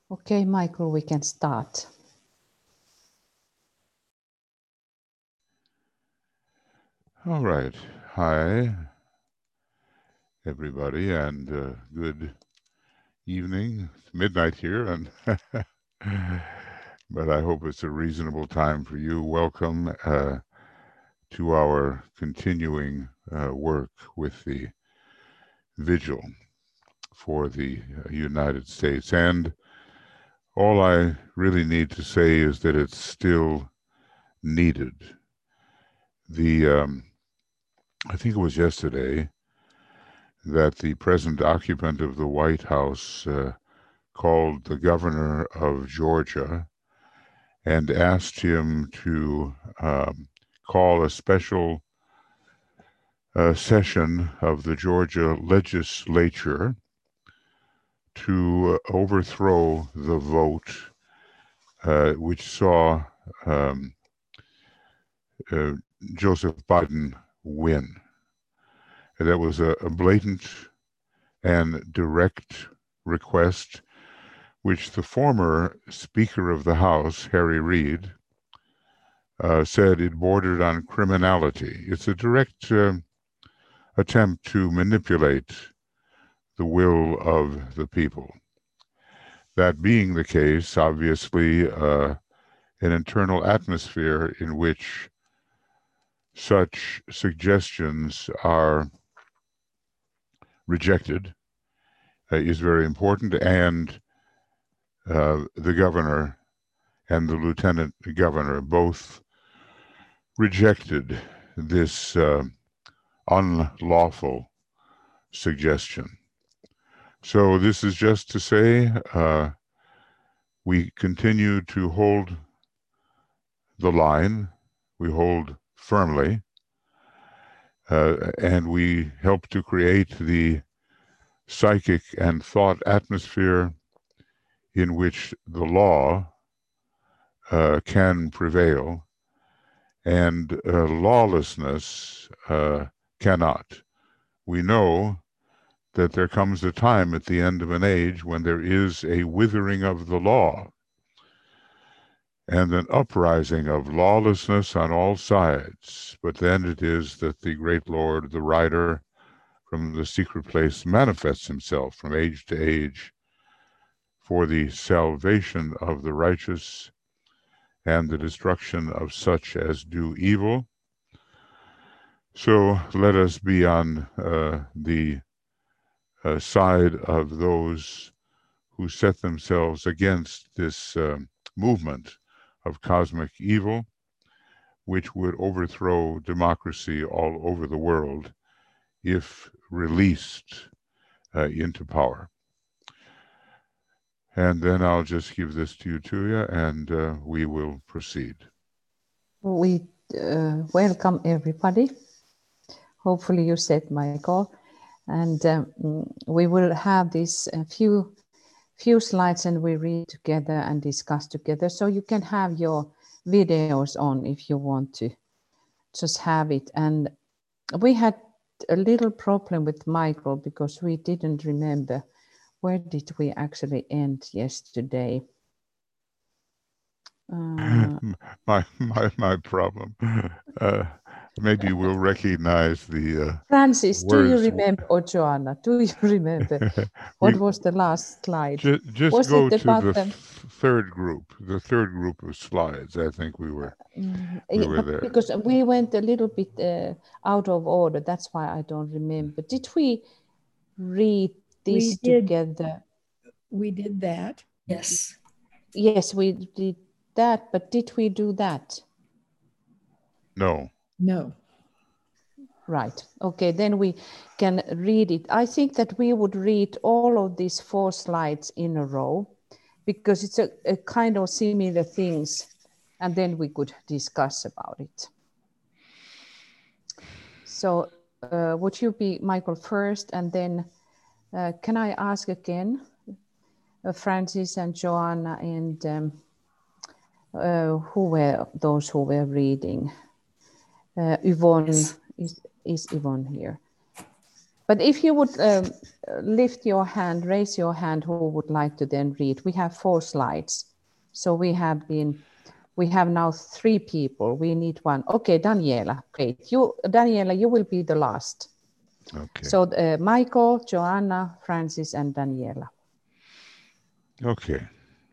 Okay, Michael, we can start. All right. Hi, everybody, and good evening. It's midnight here, and but I hope it's a reasonable time for you. Welcome to our continuing work with the vigil for the United States. And all I really need to say is that it's still needed. I think it was yesterday that the present occupant of the White House called the governor of Georgia and asked him to call a special session of the Georgia legislature to overthrow the vote which saw Joseph Biden win. And that was a blatant and direct request which the former Speaker of the House, Harry Reid, said it bordered on criminality. It's a direct attempt to manipulate the will of the people. That being the case, obviously, an internal atmosphere in which such suggestions are rejected is very important, and the governor and the lieutenant governor both rejected this unlawful suggestion. So this is just to say we continue to hold the line, we hold firmly, and we help to create the psychic and thought atmosphere in which the law can prevail and lawlessness cannot. We know that there comes a time at the end of an age when there is a withering of the law and an uprising of lawlessness on all sides. But then it is that the great Lord, the rider from the secret place, manifests himself from age to age for the salvation of the righteous and the destruction of such as do evil. So let us be on the side of those who set themselves against this movement of cosmic evil, which would overthrow democracy all over the world if released into power. And then I'll just give this to you, Tuija, and we will proceed. We welcome everybody. Hopefully you said Michael. And we will have these few slides and we read together and discuss together. So you can have your videos on if you want to just have it. And we had a little problem with Michael because we didn't remember where did we actually end yesterday. My problem. Maybe we'll recognize the Francis, words. do you remember, or Joanna, do you remember what was the last slide? Just was go it the to bottom? the third group of slides. I think we were there. Because we went a little bit out of order. That's why I don't remember. Did we read this together? We did that. Yes. Yes, we did that, but did we do that? No. No. Right. Okay, then we can read it. I think that we would read all of these 4 slides in a row because it's a kind of similar things, and then we could discuss about it. So would you be Michael first, and then can I ask again, Francis and Joanna, and who were those who were reading? Yvonne, Yes. is Yvonne here? But if you would lift your hand, raise your hand, who would like to then read? We have 4 slides. So we have now 3 people. We need one. Okay, Daniela, great. Daniela, you will be the last. Okay. So Michael, Joanna, Francis, and Daniela. Okay.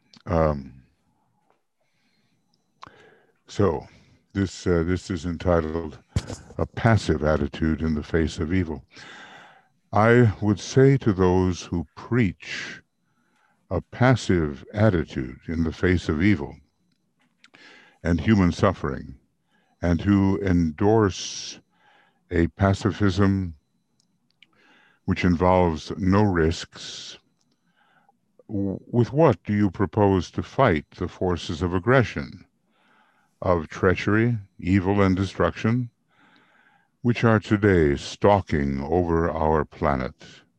So this is entitled "A Passive Attitude in the Face of Evil." I would say to those who preach a passive attitude in the face of evil and human suffering, and who endorse a pacifism which involves no risks, with what do you propose to fight the forces of aggression, of treachery, evil, and destruction, which are today stalking over our planet?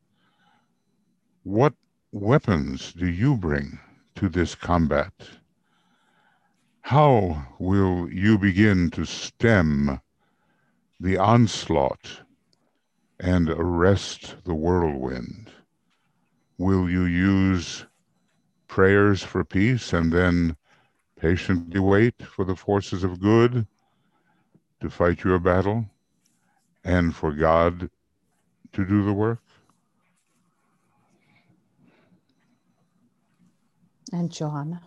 What weapons do you bring to this combat? How will you begin to stem the onslaught and arrest the whirlwind? Will you use prayers for peace and then patiently wait for the forces of good to fight your battle and for God to do the work? And Joanna.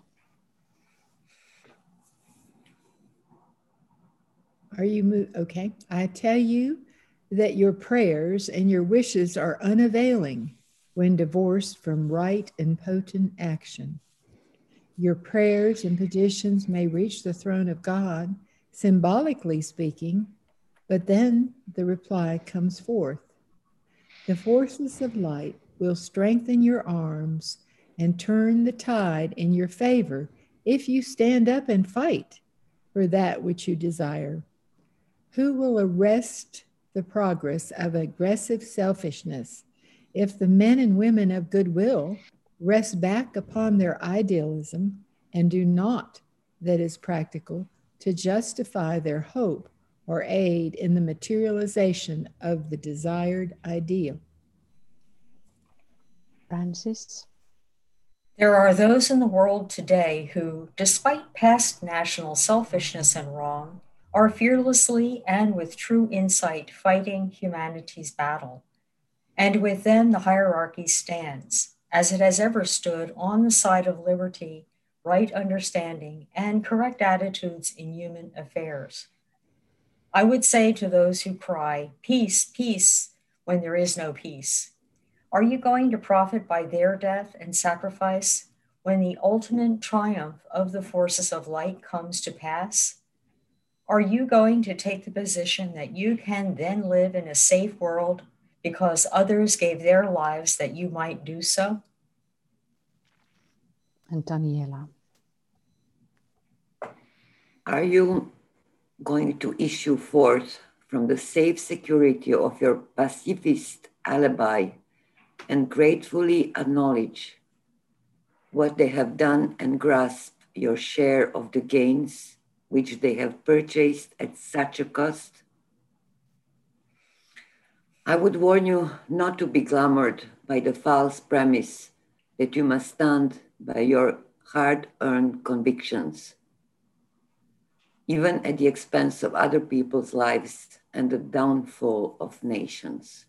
Are you okay? I tell you that your prayers and your wishes are unavailing when divorced from right and potent action. Your prayers and petitions may reach the throne of God, symbolically speaking, but then the reply comes forth. The forces of light will strengthen your arms and turn the tide in your favor if you stand up and fight for that which you desire. Who will arrest the progress of aggressive selfishness if the men and women of goodwill rest back upon their idealism and do naught that is practical to justify their hope or aid in the materialization of the desired ideal? Francis. There are those in the world today who, despite past national selfishness and wrong, are fearlessly and with true insight fighting humanity's battle. And with them, the hierarchy stands, as it has ever stood, on the side of liberty, right understanding, and correct attitudes in human affairs. I would say to those who cry, "Peace, peace," when there is no peace, are you going to profit by their death and sacrifice when the ultimate triumph of the forces of light comes to pass? Are you going to take the position that you can then live in a safe world because others gave their lives that you might do so? And Daniela. Are you going to issue forth from the safe security of your pacifist alibi and gratefully acknowledge what they have done and grasp your share of the gains which they have purchased at such a cost? I would warn you not to be glamored by the false premise that you must stand by your hard-earned convictions, even at the expense of other people's lives and the downfall of nations.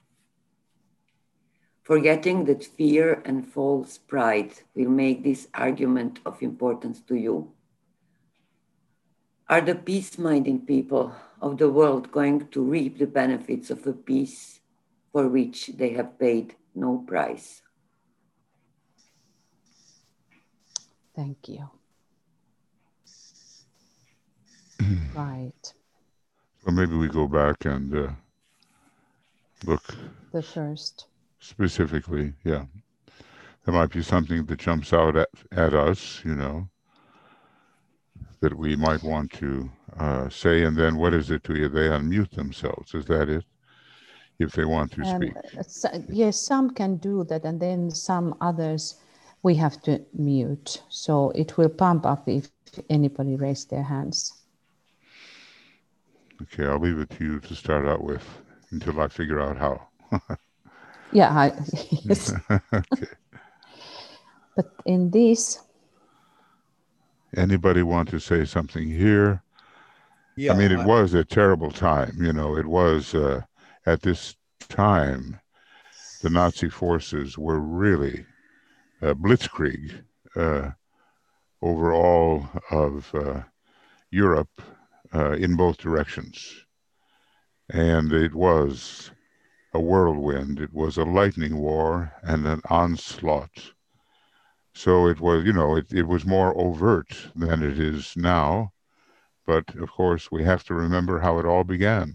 Forgetting that fear and false pride will make this argument of importance to you. Are the peace-minded people of the world going to reap the benefits of a peace for which they have paid no price? Thank you. Right. So maybe we go back and look The first. specifically. Yeah, there might be something that jumps out at us, you know, that we might want to say, and then what is it to you? They unmute themselves. Is that it? If they want to speak. Yes, some can do that, and then some others we have to mute. So it will pump up if anybody raises their hands. Okay, I'll leave it to you to start out with until I figure out how. Yeah, yes. Okay. But in this, Anybody want to say something here? Yeah, I mean, it was a terrible time. It was at this time, the Nazi forces were really blitzkrieg over all of Europe in both directions. And it was a whirlwind. It was a lightning war and an onslaught. So it was, it was more overt than it is now. But of course, we have to remember how it all began.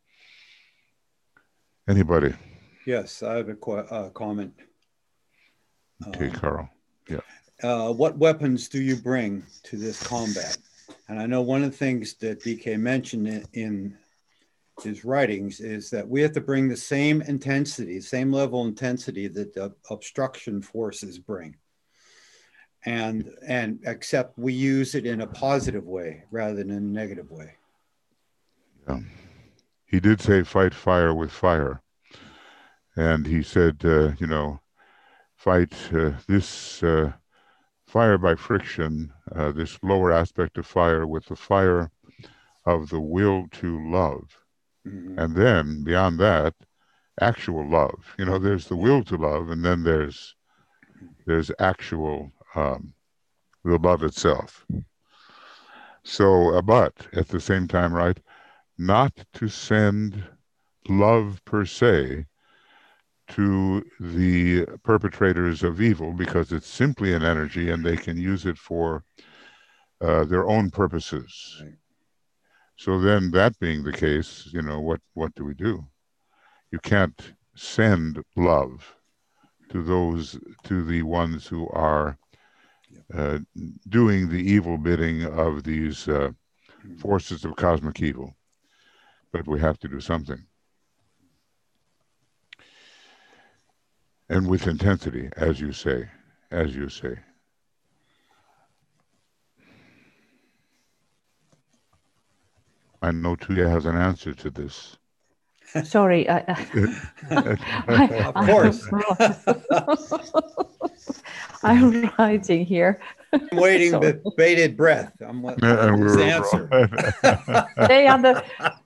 Anybody? yes, I have a comment. Okay, Carl. Yeah. What weapons do you bring to this combat? And I know one of the things that DK mentioned in his writings is that we have to bring the same intensity, same level of intensity that the obstruction forces bring. And except we use it in a positive way rather than a negative way. Yeah. He did say fight fire with fire. And he said, fight this fire by friction, this lower aspect of fire with the fire of the will to love. Mm-hmm. And then beyond that, actual love. There's the will to love, and then there's actual the love itself. So, but at the same time, right, not to send love per se to the perpetrators of evil, because it's simply an energy and they can use it for their own purposes. Right. So then, that being the case, what do we do? You can't send love to the ones who are doing the evil bidding of these forces of cosmic evil. But we have to do something. And with intensity, as you say. I know Tuya has an answer to this. sorry, Of course. I'm writing here. I'm waiting with bated breath. I'm what his answer. They are the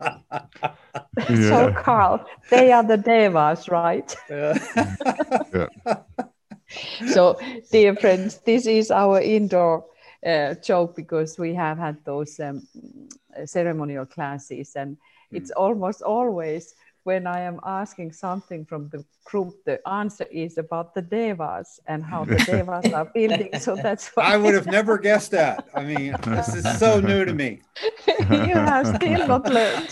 so Carl, they are the devas, right? Yeah. So, dear friends, this is our indoor joke, because we have had those ceremonial classes, and it's almost always when I am asking something from the group, the answer is about the devas and how the devas are building. So that's why I would have never guessed that. I mean, this is so new to me. you have still not learned.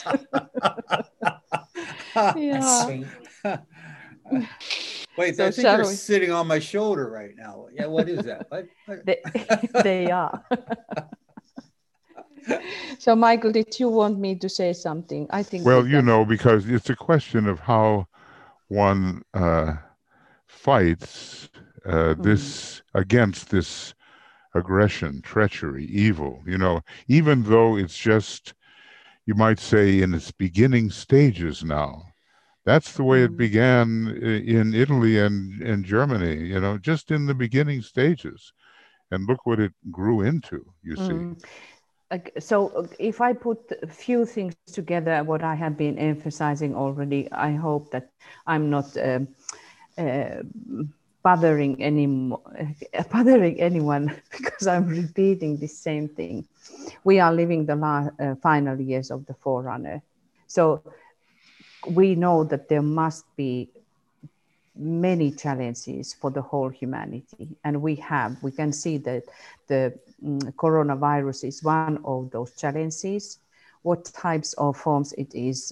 That's sweet. Wait, So I think they're sitting on my shoulder right now. Yeah, what is that? What? They are. So, Michael, did you want me to say something? I think. Well, because it's a question of how one fights this against this aggression, treachery, evil. Even though it's just, you might say, in its beginning stages now. That's the way it began in Italy and Germany. Just in the beginning stages, and look what it grew into. You see. So if I put a few things together, what I have been emphasizing already, I hope that I'm not bothering anyone, because I'm repeating the same thing. We are living the final years of the Forerunner. So we know that there must be many challenges for the whole humanity. And we can see that the coronavirus is one of those challenges. What types of forms it is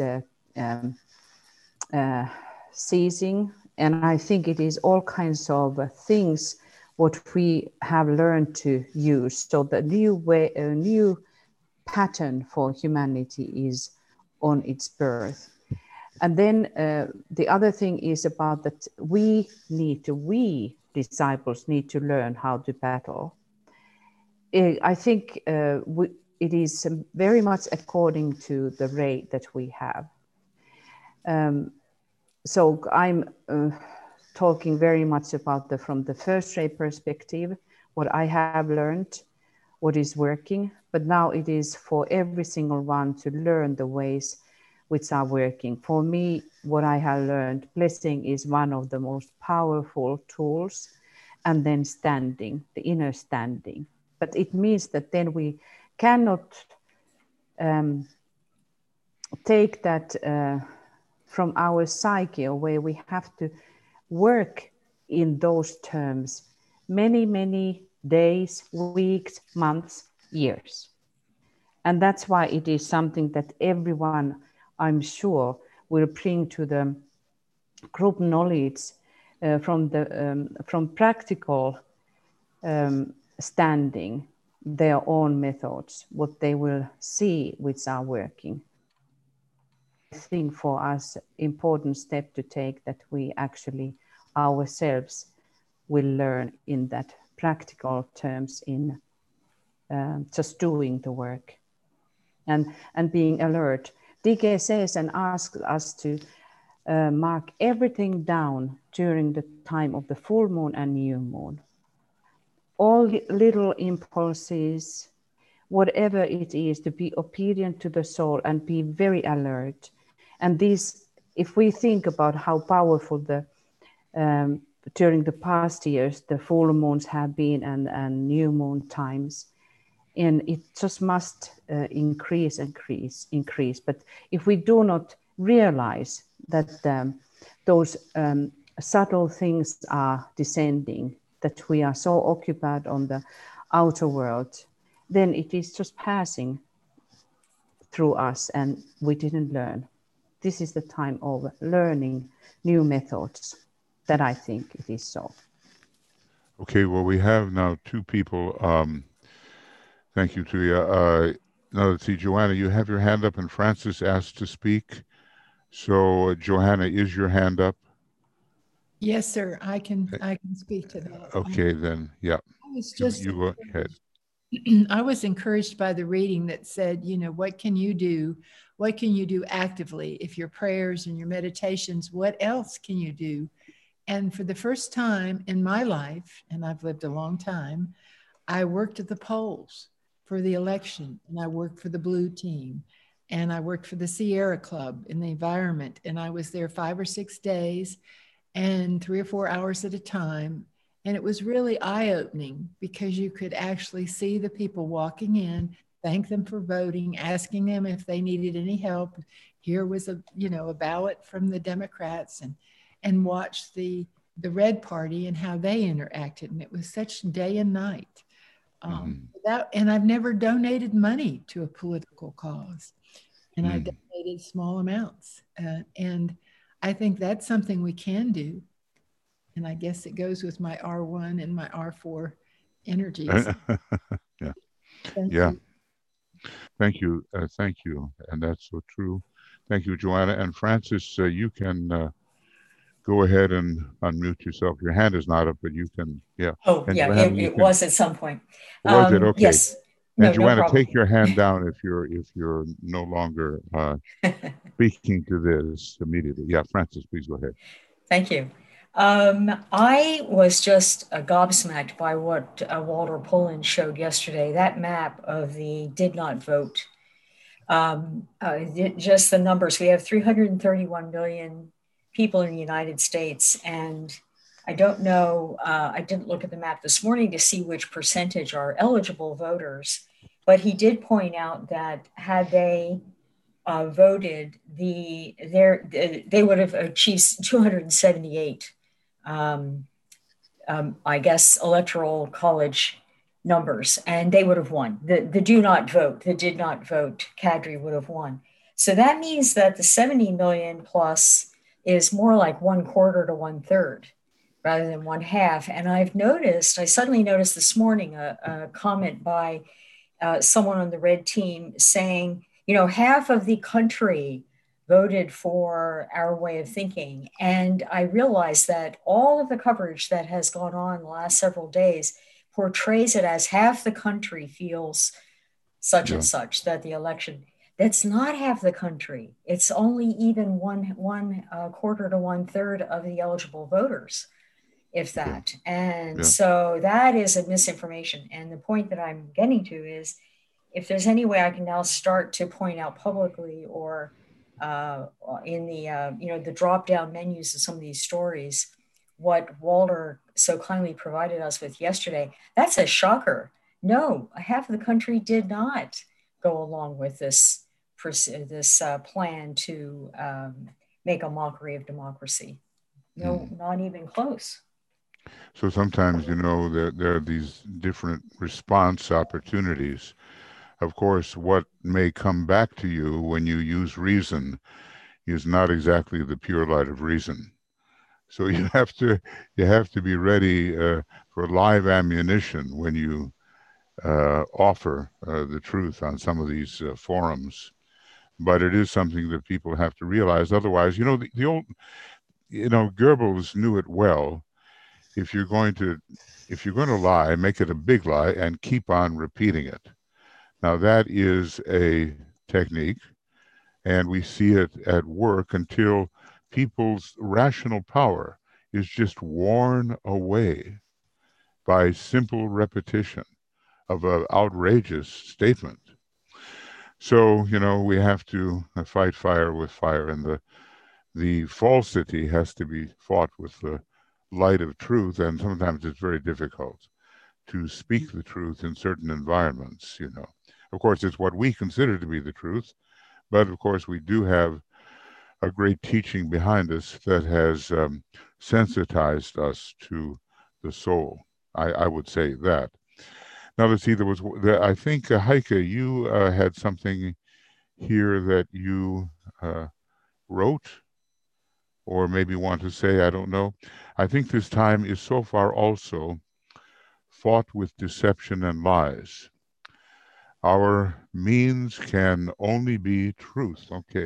seizing. And I think it is all kinds of things what we have learned to use. So the new pattern for humanity is on its birth. And then the other thing is about that we disciples need to learn how to battle. I think it is very much according to the rate that we have. so I'm talking very much about from the first ray perspective, what I have learned, what is working, but now it is for every single one to learn the ways which are working. For me, what I have learned, blessing is one of the most powerful tools, and then standing, the inner standing. But it means that then we cannot take that from our psyche away. We have to work in those terms many, many days, weeks, months, years. And that's why it is something that everyone, I'm sure, will bring to the group knowledge from practical standing, their own methods, what they will see which are working. I think for us, important step to take that we actually ourselves will learn in that practical terms in just doing the work and being alert. DK says and asks us to mark everything down during the time of the full moon and new moon. All little impulses, whatever it is, to be obedient to the soul and be very alert. And this, if we think about how powerful the during the past years, the full moons have been and new moon times, and it just must increase. But if we do not realize that those subtle things are descending, that we are so occupied on the outer world, then it is just passing through us and we didn't learn. This is the time of learning new methods. That I think it is so. Okay, well, we have now two people. Thank you, Tuija. Now let's see, Johanna, you have your hand up and Francis asked to speak. So Johanna, is your hand up? Yes, sir. I can speak to that. Okay, then, yeah. I was just you go ahead. I was encouraged by the reading that said, what can you do? What can you do actively? If your prayers and your meditations, what else can you do? And for the first time in my life, and I've lived a long time, I worked at the polls for the election, and I worked for the blue team, and I worked for the Sierra Club in the environment. And I was there 5 or 6 days and 3 or 4 hours at a time. And it was really eye-opening because you could actually see the people walking in, thank them for voting, asking them if they needed any help. Here was a ballot from the Democrats, and watch the Red Party and how they interacted. And it was such day and night. And I've never donated money to a political cause. And I donated small amounts. And I think that's something we can do. And I guess it goes with my R1 and my R4 energies. Yeah. Thank you. Thank you. Thank you. And that's so true. Thank you, Joanna. And Francis, you can go ahead and unmute yourself. Your hand is not up, but you can, yeah. Oh, and yeah, Joanna, it was at some point. Was it? Okay. Yes. And Joanna, no take your hand down if you're no longer speaking to this immediately. Yeah, Francis, please go ahead. Thank you. I was just gobsmacked by what Walter Pullen showed yesterday, that map of the did not vote. Just the numbers. We have 331 million people in the United States. And I don't know, I didn't look at the map this morning to see which percentage are eligible voters, but he did point out that had they voted, they would have achieved 278, I guess, electoral college numbers, and they would have won. The do not vote, the did not vote cadre would have won. So that means that the 70 million plus is more like 1/4 to 1/3 rather than 1/2. And I suddenly noticed this morning a comment by someone on the red team saying, half of the country voted for our way of thinking. And I realized that all of the coverage that has gone on the last several days portrays it as half the country feels such and such, that the election. That's not half the country. It's only even one quarter to 1/3 of the eligible voters, if that. And so that is a misinformation. And the point that I'm getting to is, if there's any way I can now start to point out publicly or in the the drop-down menus of some of these stories, what Walter so kindly provided us with yesterday, that's a shocker. No, half of the country did not go along with this plan to make a mockery of democracy. No, not even close. So sometimes, there are these different response opportunities. Of course, what may come back to you when you use reason is not exactly the pure light of reason. So you have to be ready for live ammunition when you offer the truth on some of these forums. But it is something that people have to realize. Otherwise, the old, Goebbels knew it well. If you're going to lie, make it a big lie and keep on repeating it. Now that is a technique, and we see it at work until people's rational power is just worn away by simple repetition of an outrageous statement. So, we have to fight fire with fire, and the falsity has to be fought with the light of truth, and sometimes it's very difficult to speak the truth in certain environments, Of course, it's what we consider to be the truth, but of course we do have a great teaching behind us that has sensitized us to the soul. I would say that. Now let's see, I think, Heike, you had something here that you wrote, or maybe want to say, I don't know. I think this time is so far also fought with deception and lies. Our means can only be truth. Okay.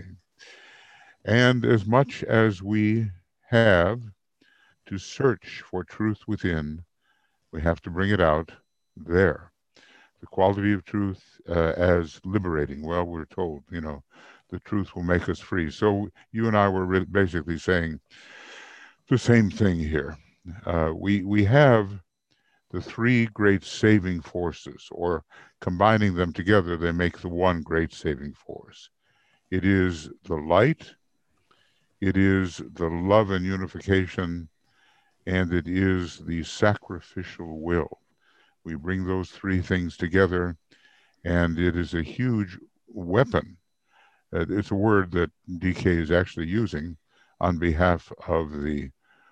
And as much as we have to search for truth within, we have to bring it out there. The quality of truth as liberating. Well, we're told, the truth will make us free. So you and I were basically saying the same thing here. We have the three great saving forces, or combining them together, they make the one great saving force. It is the light, it is the love and unification, and it is the sacrificial will. We bring those three things together, and it is a huge weapon. It's a word that DK is actually using on behalf of the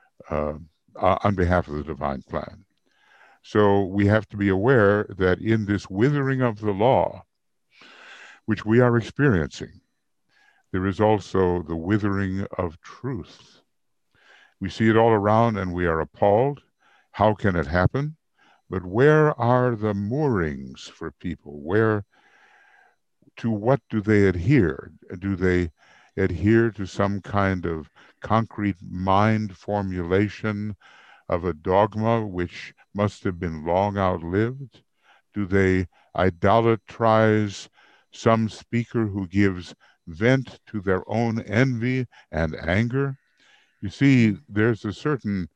divine plan. So we have to be aware that in this withering of the law, which we are experiencing, there is also the withering of truth. We see it all around and we are appalled. How can it happen? But where are the moorings for people? To what do they adhere? Do they adhere to some kind of concrete mind formulation of a dogma which must have been long outlived? Do they idolatrize some speaker who gives vent to their own envy and anger? You see, there's a certain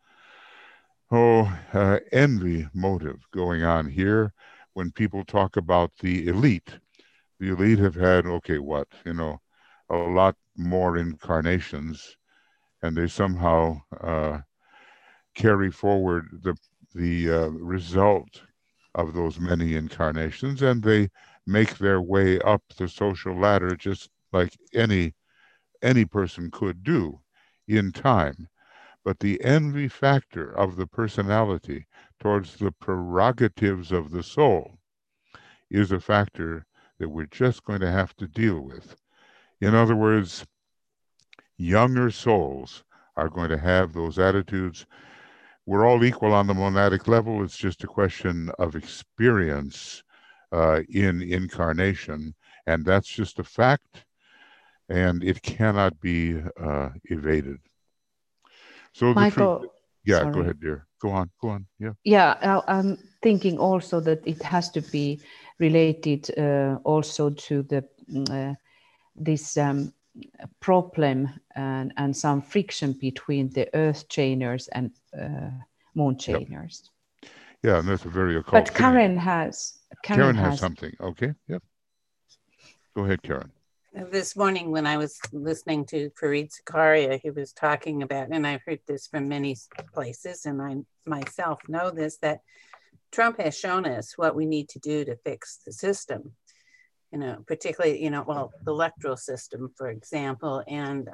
envy motive going on here when people talk about the elite. The elite have had, a lot more incarnations, and they somehow carry forward the result of those many incarnations, and they make their way up the social ladder just like any person could do in time. But the envy factor of the personality towards the prerogatives of the soul is a factor that we're just going to have to deal with. In other words, younger souls are going to have those attitudes. We're all equal on the monadic level. It's just a question of experience in incarnation, and that's just a fact, and it cannot be evaded. So Michael, yeah, go ahead, dear. Go on. Yeah. Yeah, I'm thinking also that it has to be related also to the this problem and some friction between the earth chainers and moon chainers. Yeah, and that's a very occult But thing. Karen has something. Okay, yep. Go ahead, Karen. This morning when I was listening to Fareed Zakaria, he was talking about, and I've heard this from many places, and I myself know this, that Trump has shown us what we need to do to fix the system, particularly, the electoral system, for example. And,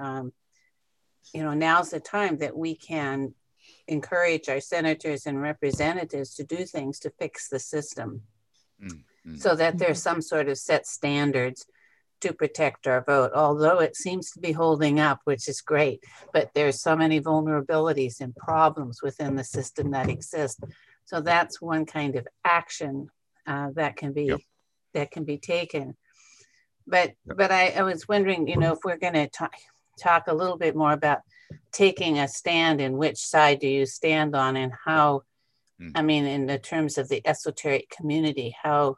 now's the time that we can encourage our senators and representatives to do things to fix the system so that there's some sort of set standards to protect our vote, although it seems to be holding up, which is great, but there's so many vulnerabilities and problems within the system that exist. So that's one kind of action that can be taken. But I was wondering, if we're going to talk a little bit more about taking a stand, and which side do you stand on, and how, I mean, in the terms of the esoteric community, how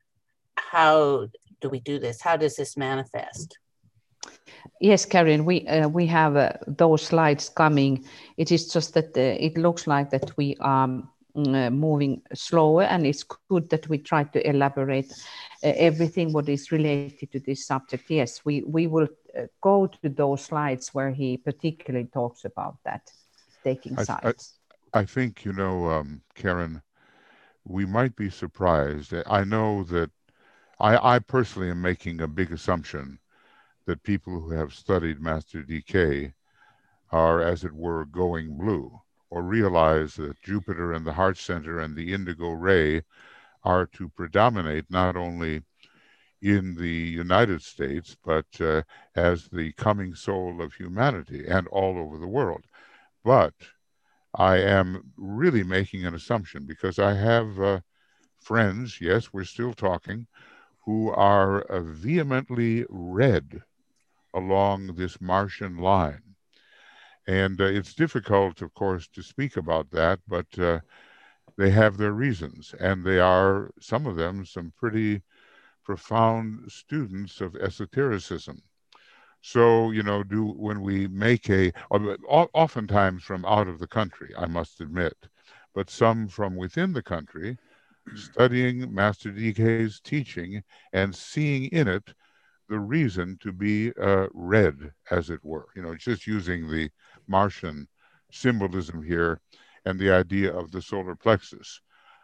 do we do this? How does this manifest? Yes, Karen, we have those slides coming. It is just that it looks like that we are moving slower, and it's good that we try to elaborate everything what is related to this subject. Yes, we will go to those slides where he particularly talks about that, taking sides. I think, Karen, we might be surprised. I know that I personally am making a big assumption that people who have studied Master DK are, as it were, going blue, or realize that Jupiter and the heart center and the indigo ray are to predominate not only in the United States, but as the coming soul of humanity and all over the world. But I am really making an assumption, because I have friends, yes, we're still talking, who are vehemently red along this Martian line. And it's difficult, of course, to speak about that, but they have their reasons. And they are, some of them, some pretty profound students of esotericism. So, when we make oftentimes from out of the country, I must admit, but some from within the country, studying Master DK's teaching and seeing in it the reason to be red, as it were. Just using the Martian symbolism here and the idea of the solar plexus.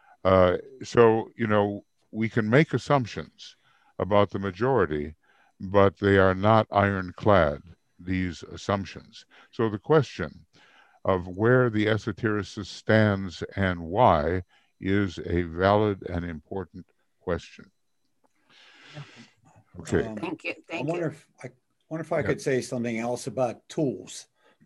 So, we can make assumptions about the majority, but they are not ironclad, these assumptions. So the question of where the esotericist stands and why is a valid and important question. Okay. Thank you. I wonder if I could say something else about tools.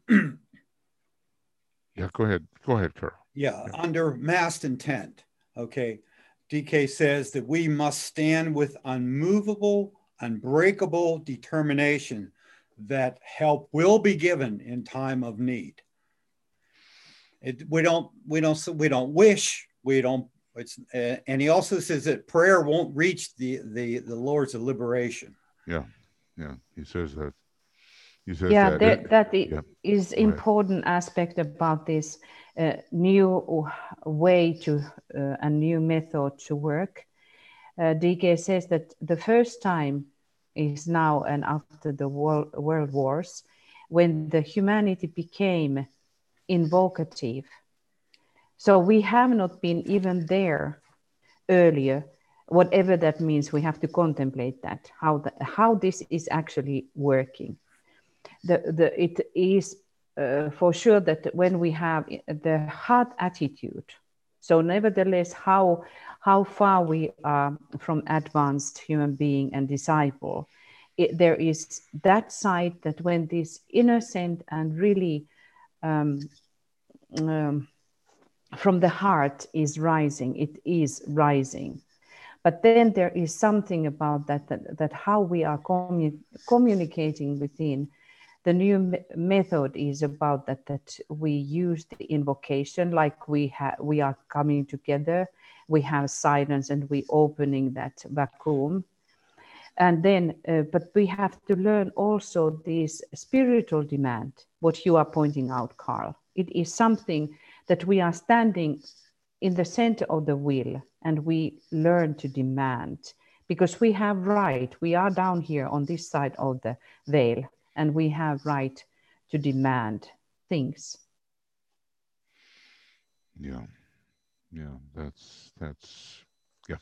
Yeah, go ahead, Carol. Yeah, under massed intent. Okay, DK says that we must stand with unmovable, unbreakable determination that help will be given in time of need. We don't wish. And he also says that prayer won't reach the Lord's of liberation. Yeah, he says that. He says that is important aspect about this new way to a new method to work. DK says that the first time is now and after the world wars, when the humanity became invocative. So we have not been even there earlier. Whatever that means, we have to contemplate that, how this is actually working. It is for sure that when we have the heart attitude, so nevertheless, how far we are from advanced human being and disciple, there is that side that when this innocent and really from the heart is rising, it is rising. But then there is something about that how we are communicating within. The new method is about that we use the invocation, like we are coming together, we have silence and we opening that vacuum. And then, but we have to learn also this spiritual demand, what you are pointing out, Carl. It is something that we are standing in the center of the wheel, and we learn to demand, because we have right. We are down here on this side of the veil, and we have right to demand things. Yeah. That's yeah.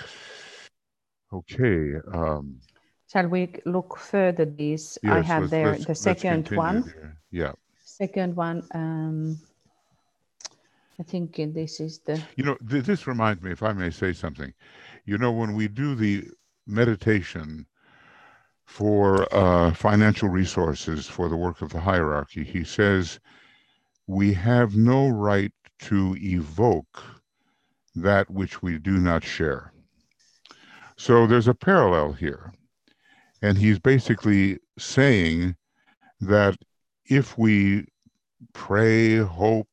Okay. Shall we look further this? Yes, I have there the second one. There. Yeah. Second one. I think this is the. You know, this reminds me, if I may say something. You know, when we do the meditation for financial resources for the work of the hierarchy, he says we have no right to evoke that which we do not share. So there's a parallel here. And he's basically saying that if we pray, hope,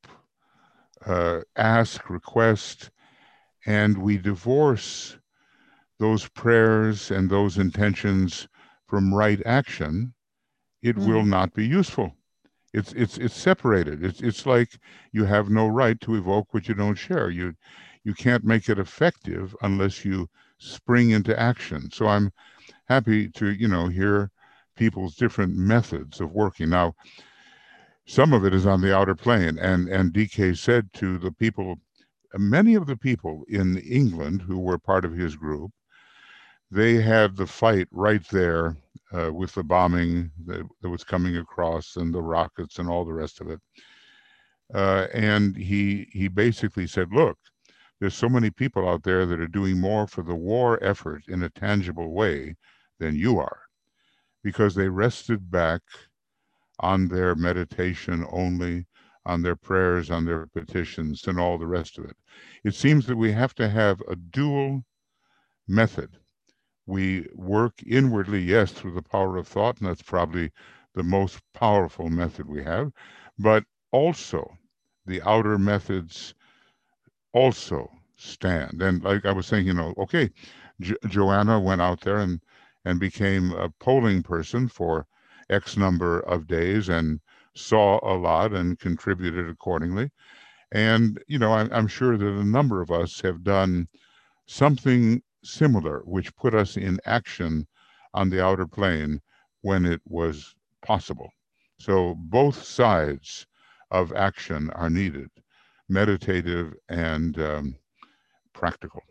ask, request, and we divorce those prayers and those intentions from right action, it will not be useful. It's separated. It's like you have no right to evoke what you don't share. You can't make it effective unless you spring into action. So I'm happy to, hear people's different methods of working. Now, some of it is on the outer plane, and DK said to the people, many of the people in England who were part of his group, they had the fight right there with the bombing that was coming across and the rockets and all the rest of it. And he basically said, look, there's so many people out there that are doing more for the war effort in a tangible way than you are, because they rested back on their meditation only, on their prayers, on their petitions, and all the rest of it. It seems that we have to have a dual method. We work inwardly, yes, through the power of thought, and that's probably the most powerful method we have, but also the outer methods also stand. And like I was saying, okay, Joanna went out there and became a polling person for X number of days and saw a lot and contributed accordingly. And, I'm sure that a number of us have done something similar, which put us in action on the outer plane when it was possible. So both sides of action are needed, meditative and practical.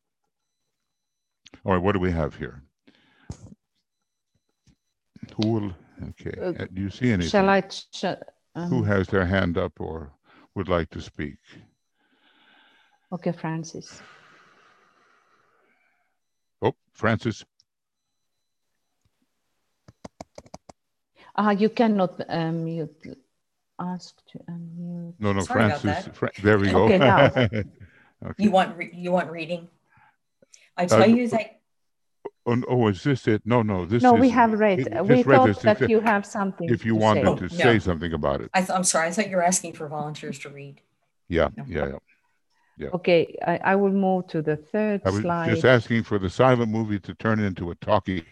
All right, what do we have here? Who will, okay, do you see anything? Shall I? Who has their hand up or would like to speak? Okay, Francis. Oh, Francis. You cannot mute. Ask to unmute. No, Sorry Francis. about that. There we go. Okay, now. Okay. You want reading? I tell you that. Oh, is this it? No. This. No, is, we have read. We thought that you have something. If you to wanted say. to say something about it. I'm sorry. I thought you were asking for volunteers to read. Yeah. Okay, I will move to the third I was slide. just asking for the silent movie to turn into a talkie.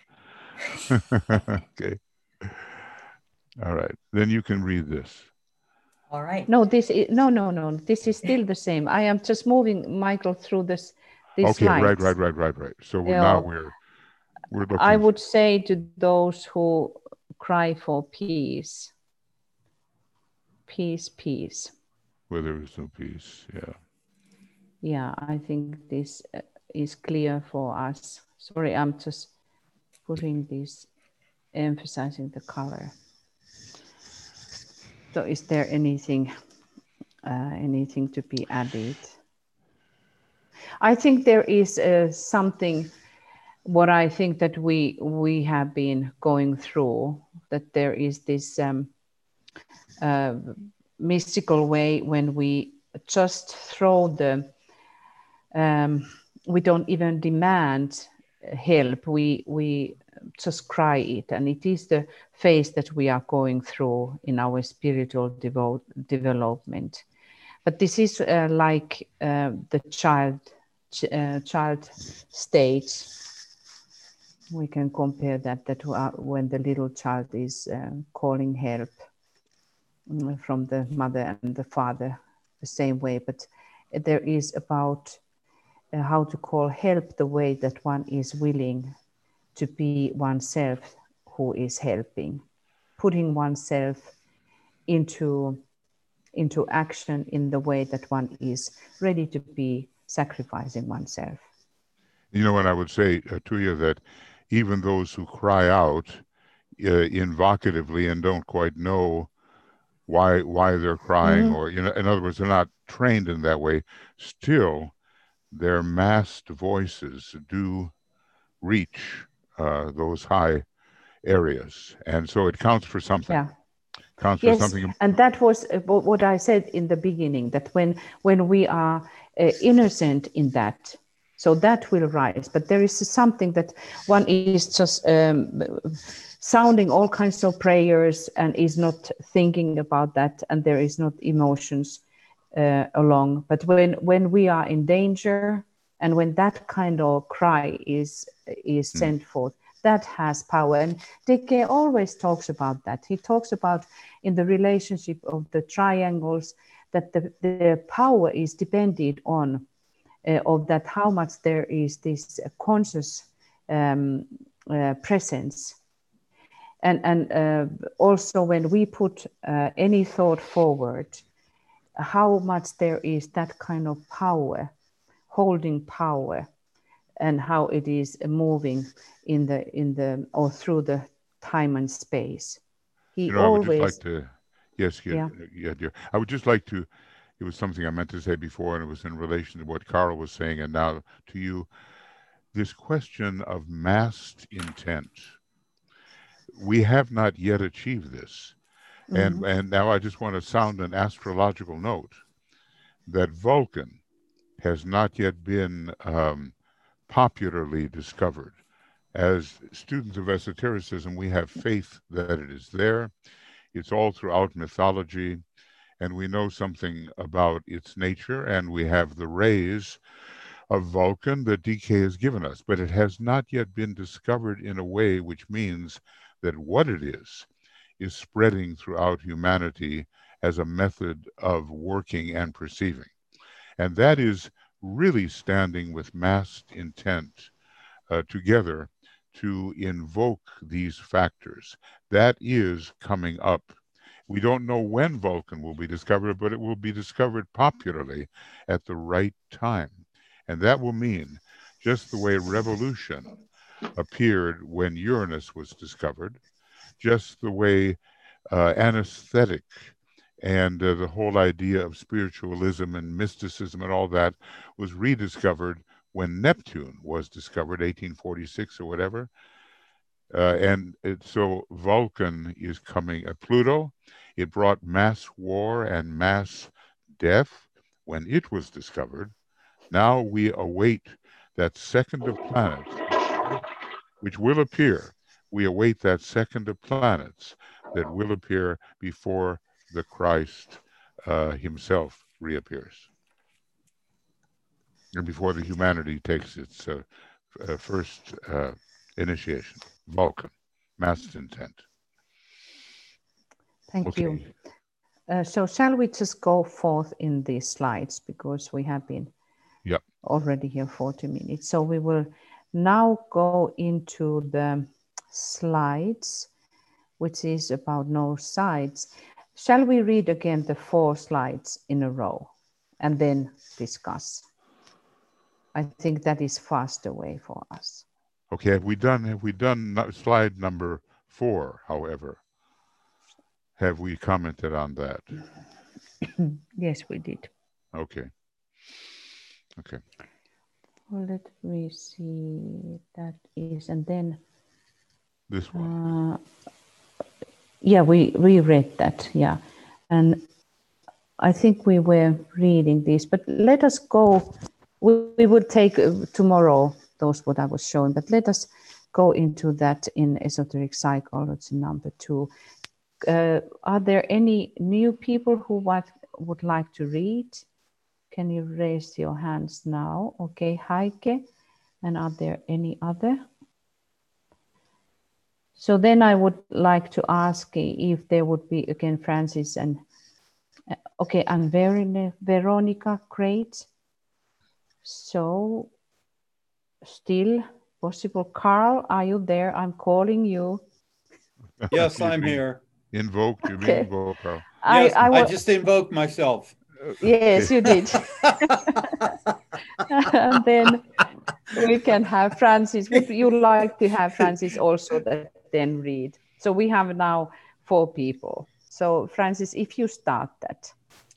Okay. All right. Then you can read this. All right. No, this is no. This is still the same. I am just moving Michael through this. Okay. Slides. Right. So now we're looking. I would say to those who cry for peace, peace. Where there is no peace. Yeah. Yeah, I think this is clear for us. Sorry, I'm just putting this, emphasizing the color. So is there anything to be added? I think there is something, what I think that we have been going through, that there is this mystical way when we just throw we don't even demand help. We just cry it, and it is the phase that we are going through in our spiritual development. But this is like the child stage. we can compare that when the little child is calling help from the mother and the father the same way, but there is about how to call help the way that one is willing to be oneself who is helping, putting oneself into action in the way that one is ready to be sacrificing oneself. You know, and I would say to you that even those who cry out invocatively and don't quite know why they're crying, or, you know, in other words, they're not trained in that way, still their massed voices do reach those high areas, and so it counts for something. Yeah. Counts Yes, for something. and that was what I said in the beginning, that when we are innocent in that, so that will rise. But there is something that one is just sounding all kinds of prayers and is not thinking about that, and there is not emotions along. But when we are in danger, and when that kind of cry is sent forth, that has power. And DK always talks about that. He talks about in the relationship of the triangles that the power is depended on of that, how much there is this conscious presence. And also when we put any thought forward, how much there is that kind of power, holding power, and how it is moving in the or through the time and space. He You know, always. I would just like to, yes, yeah, dear. I would just like to, it was something I meant to say before, and it was in relation to what Carl was saying, and now to you, this question of massed intent. We have not yet achieved this. And now I just want to sound an astrological note that Vulcan has not yet been popularly discovered. As students of esotericism, we have faith that it is there. It's all throughout mythology, and we know something about its nature, and we have the rays of Vulcan that DK has given us, but it has not yet been discovered in a way which means that what it is spreading throughout humanity as a method of working and perceiving. And that is really standing with massed intent together to invoke these factors. That is coming up. We don't know when Vulcan will be discovered, but it will be discovered popularly at the right time. And that will mean, just the way revolution appeared when Uranus was discovered, just the way anesthetic and the whole idea of spiritualism and mysticism and all that was rediscovered when Neptune was discovered, 1846 or whatever. So Vulcan is coming. Pluto, it brought mass war and mass death when it was discovered. Now we await that second of planets, which will appear. We await that second of planets that will appear before the Christ himself reappears, and before the humanity takes its first initiation. Vulcan, massed intent. Thank you. So shall we just go forth in these slides, because we have been already here 40 minutes. So we will now go into the slides, which is about no sides. Shall we read again the 4 slides in a row and then discuss? I think that is faster way for us. Okay, have we done slide number 4, however? Have we commented on that? Yes, we did. Okay. Okay. Well, let me see. That is, and then this one. Yeah, we read that. Yeah, and I think we were reading this, but let us go. We would take tomorrow those what I was showing, but let us go into that in esoteric psychology number 2. Are there any new people who would like to read? Can you raise your hands now? Okay, Heike. And are there any other? So then I would like to ask if there would be again Francis and okay, and Veronica, great. So still possible. Carl, are you there? I'm calling you. Yes, I'm here. Invoked, you're Okay. being invoked, Carl. Yes, I just invoked myself. Yes, you did. And then we can have Francis. Would you like to have Francis also that then read? So we have now 4 people. So Francis, if you start that.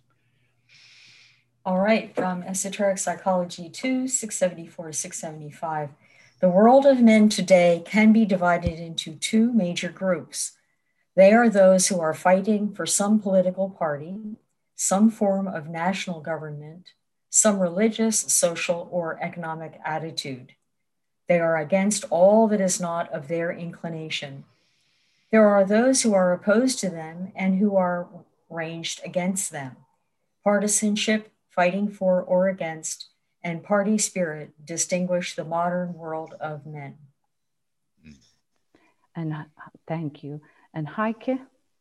All right, from Esoteric Psychology 2, 674 to 675. The world of men today can be divided into 2 major groups. They are those who are fighting for some political party, some form of national government, some religious, social, or economic attitude. They are against all that is not of their inclination. There are those who are opposed to them and who are ranged against them. Partisanship, fighting for or against, and party spirit distinguish the modern world of men. And thank you. And Heike?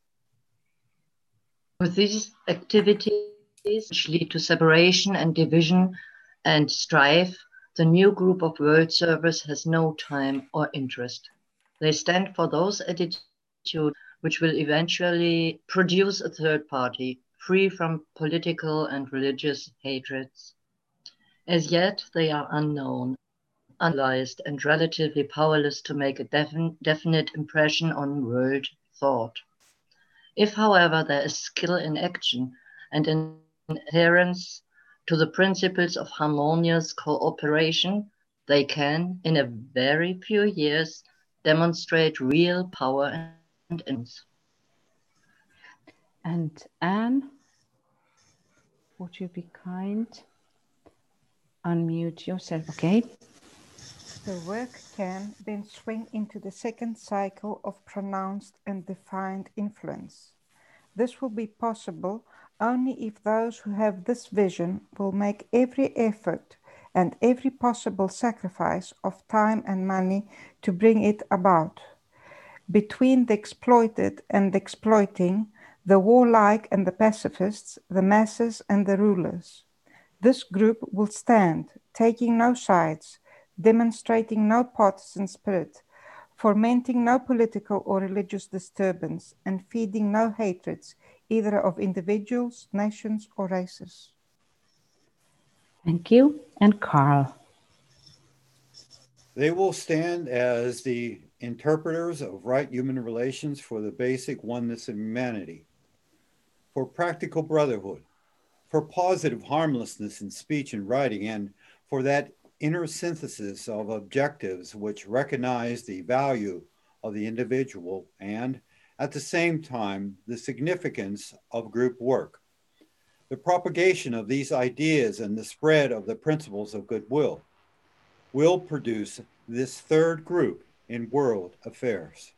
With these activities which lead to separation and division and strife, the new group of world servers has no time or interest. They stand for those attitudes which will eventually produce a third party, free from political and religious hatreds. As yet, they are unknown, unrealized, and relatively powerless to make a definite impression on world thought. If, however, there is skill in action and an adherence to the principles of harmonious cooperation, they can, in a very few years, demonstrate real power and influence. And Anne, would you be kind? Unmute yourself, okay? The work can then swing into the second cycle of pronounced and defined influence. This will be possible only if those who have this vision will make every effort and every possible sacrifice of time and money to bring it about. Between the exploited and the exploiting, the warlike and the pacifists, the masses and the rulers. This group will stand, taking no sides, demonstrating no partisan spirit, fomenting no political or religious disturbance, and feeding no hatreds, either of individuals, nations, or races. Thank you. And Carl. They will stand as the interpreters of right human relations for the basic oneness of humanity, for practical brotherhood, for positive harmlessness in speech and writing, and for that inner synthesis of objectives which recognize the value of the individual and, at the same time, the significance of group work. The propagation of these ideas and the spread of the principles of goodwill will produce this third group in world affairs.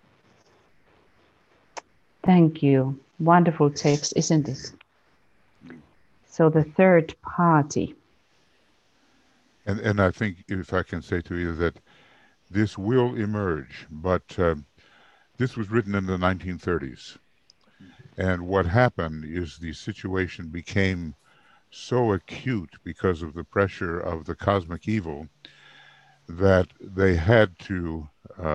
Thank you. Wonderful text, isn't it? So the third party. And I think, if I can say to you, that this will emerge, but this was written in the 1930s. And what happened is the situation became so acute because of the pressure of the cosmic evil that they had to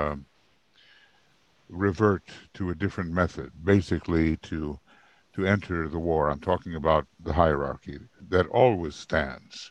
revert to a different method, basically to enter the war. I'm talking about the hierarchy that always stands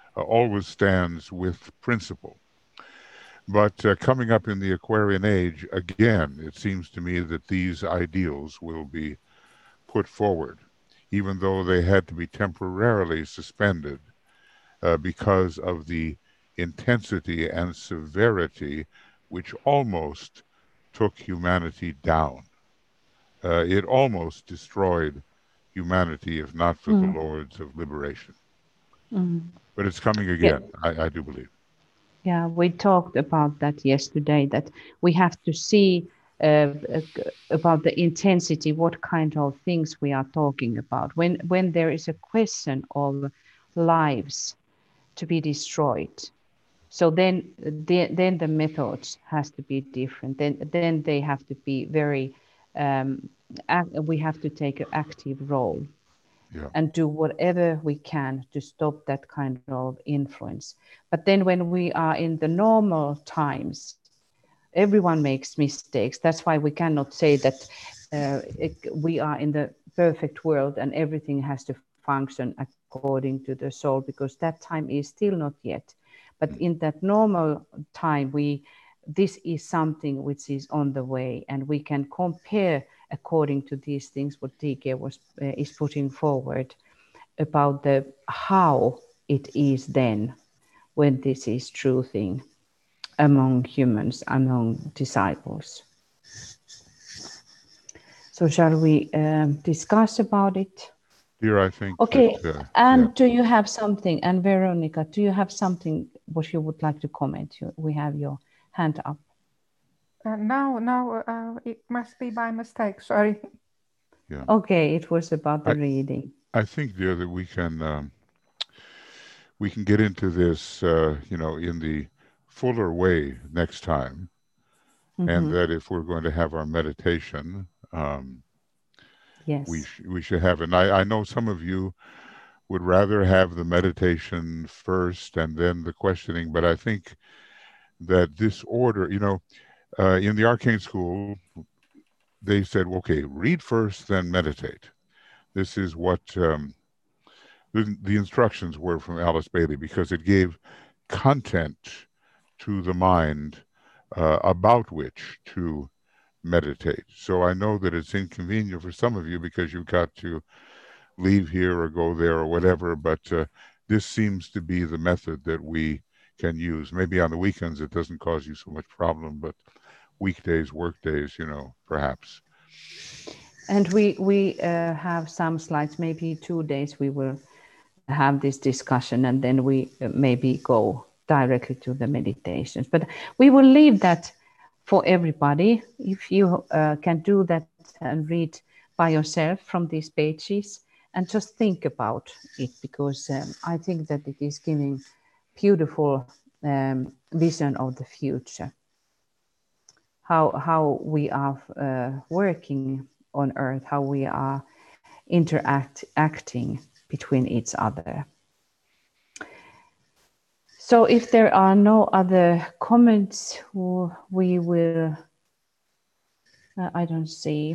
with principle. But coming up in the Aquarian age, again, it seems to me that these ideals will be put forward, even though they had to be temporarily suspended because of the intensity and severity which almost took humanity down. It almost destroyed humanity, if not for the Lords of Liberation. But it's coming again, yeah. I do believe. Yeah, we talked about that yesterday, that we have to see about the intensity, what kind of things we are talking about. When there is a question of lives to be destroyed, So then the methods has to be different. Then they have to be very, we have to take an active role. Yeah. And do whatever we can to stop that kind of influence. But then when we are in the normal times, everyone makes mistakes. That's why we cannot say that we are in the perfect world and everything has to function according to the soul, because that time is still not yet. But in that normal time, this is something which is on the way, and we can compare according to these things what DK is putting forward about the how it is then when this is true thing among humans, among disciples. So shall we discuss about it? Dear, I think okay, that, and yeah. do you have something, and Veronica, do you have something what you would like to comment? We have your hand up. No, it must be by mistake, sorry. Yeah. Okay, it was about the reading. I think, dear, that we can get into this, in the fuller way next time. And that if we're going to have our meditation, yes, we should have it. And I know some of you would rather have the meditation first and then the questioning, but I think that this order, in the Arcane School, they said, okay, read first, then meditate. This is what the instructions were from Alice Bailey, because it gave content to the mind about which to meditate. So I know that it's inconvenient for some of you because you've got to leave here or go there or whatever, but this seems to be the method that we can use. Maybe on the weekends it doesn't cause you so much problem, but weekdays, work days, perhaps. And we have some slides, maybe 2 days we will have this discussion, and then we maybe go directly to the meditations. But we will leave that for everybody. If you can do that and read by yourself from these pages and just think about it, because I think that it is giving beautiful vision of the future. How we are working on earth, how we are acting between each other. So if there are no other comments, we will, I don't see,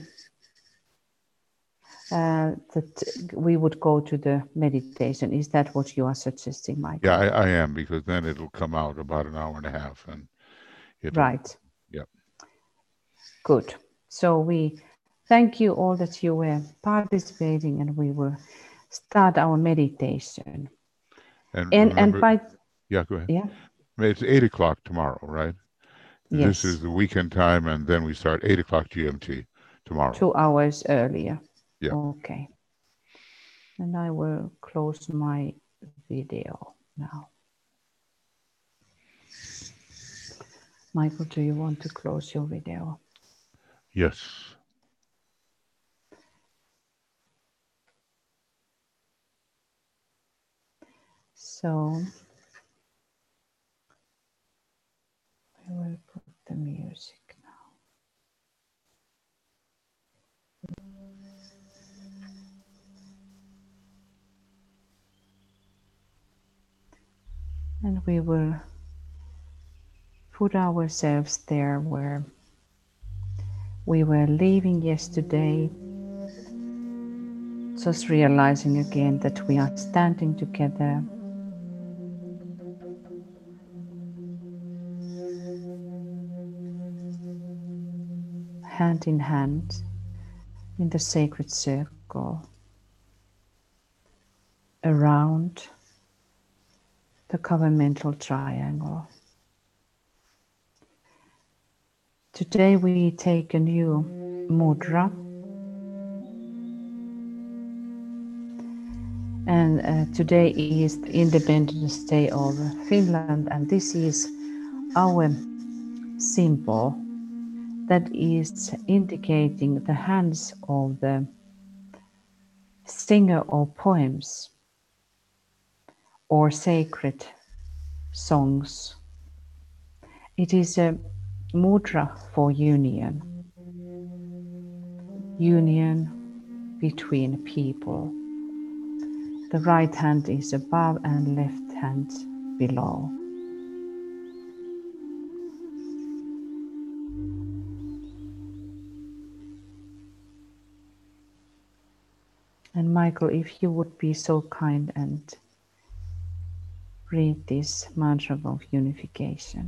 that we would go to the meditation. Is that what you are suggesting, Michael? Yeah, I am, because then it'll come out about an hour and a half. And right. Yep. Good. So we thank you all that you were participating, and we will start our meditation. And by yeah, go ahead. Yeah, it's 8 o'clock tomorrow, right? Yes. This is the weekend time, and then we start 8 o'clock GMT tomorrow. 2 hours earlier. Yeah. Okay. And I will close my video now. Michael, do you want to close your video? Yes. So I will put the music now. And we will put ourselves there where we were leaving yesterday, just realizing again that we are standing together. Hand in hand in the sacred circle around the covenantal triangle. Today we take a new mudra, and today is the Independence Day of Finland, and this is our symbol that is indicating the hands of the singer of poems or sacred songs It is a mudra for union, union between people. The right hand is above and left hand below. And Michael, if you would be so kind and read this mantra of unification.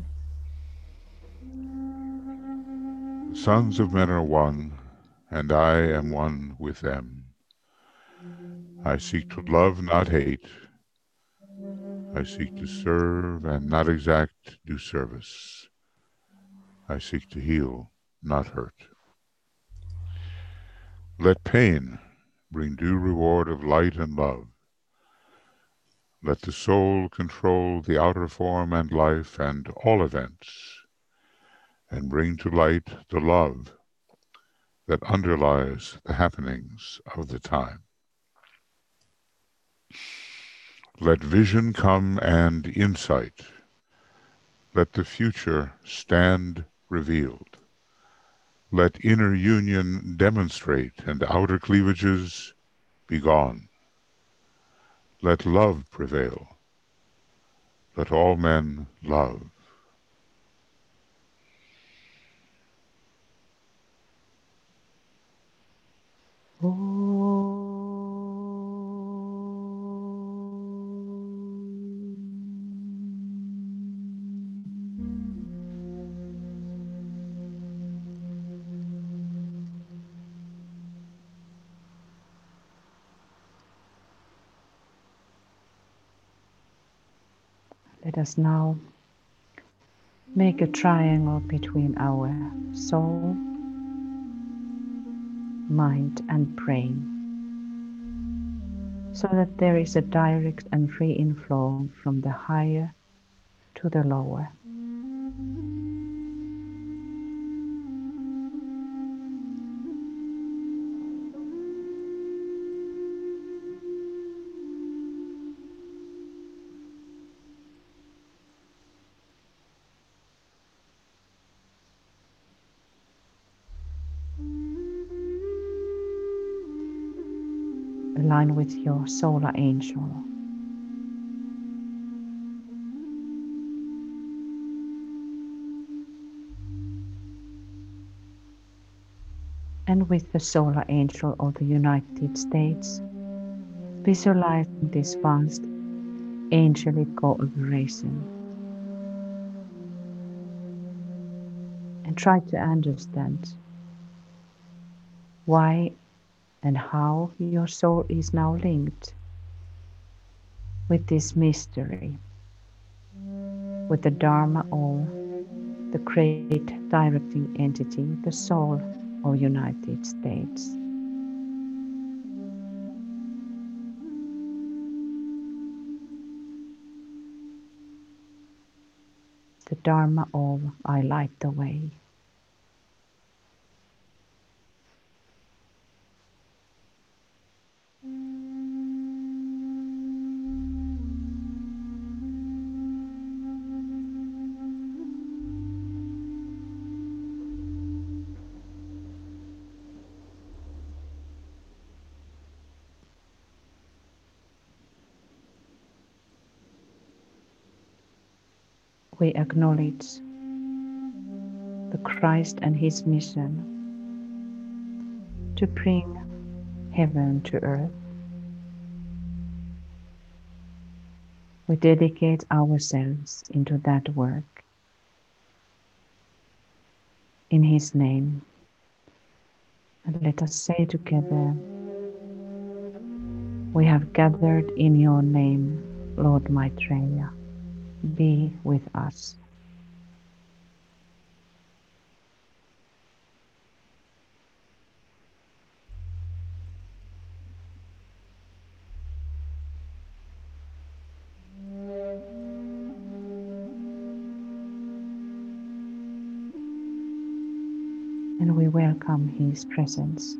The sons of men are one, and I am one with them. I seek to love, not hate. I seek to serve and not exact due service. I seek to heal, not hurt. Let pain bring due reward of light and love. Let the soul control the outer form and life and all events, and bring to light the love that underlies the happenings of the time. Let vision come and insight. Let the future stand revealed. Let inner union demonstrate and outer cleavages be gone. Let love prevail. Let all men love. Let us now make a triangle between our soul, mind, and brain, so that there is a direct and free inflow from the higher to the lower. Align with your solar angel. And with the solar angel of the United States, visualizing this vast angelic cooperation. And try to understand why and how your soul is now linked with this mystery, with the Dharma or the great directing entity, the soul of United States. The Dharma of I light the way. We acknowledge the Christ and his mission to bring heaven to earth. We dedicate ourselves into that work. In his name, and let us say together, we have gathered in your name, Lord Maitreya. Be with us. And we welcome his presence.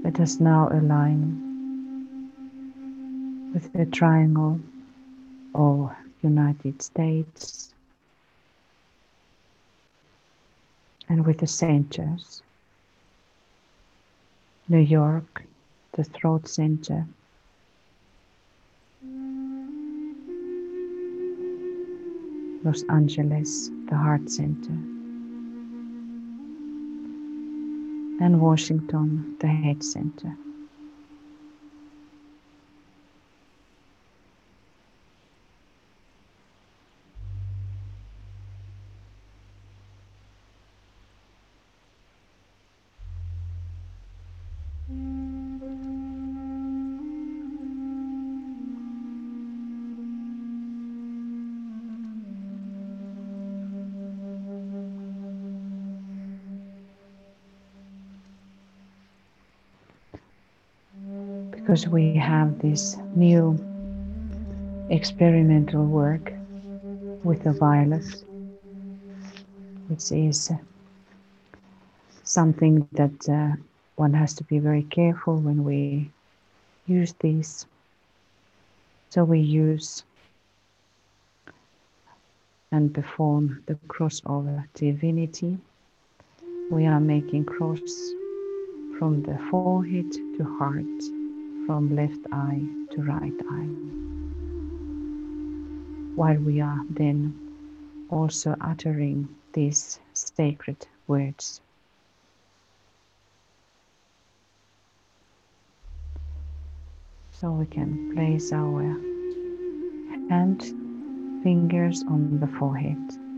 Let us now align with the triangle of United States and with the centers. New York, the throat center. Los Angeles, the heart center. And Washington, the head center. Because we have this new experimental work with the violet, which is something that one has to be very careful when we use these. So we use and perform the crossover divinity. We are making cross from the forehead to heart, from left eye to right eye, while we are then also uttering these sacred words. So we can place our hand, fingers on the forehead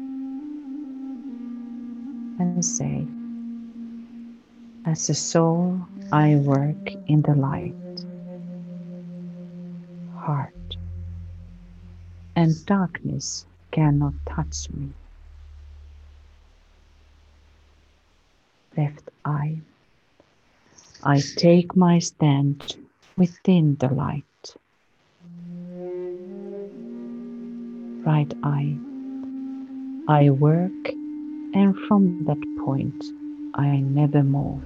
and say, as a soul, I work in the light, heart, and darkness cannot touch me. Left eye, I take my stand within the light. Right eye, I work, and from that point I never move.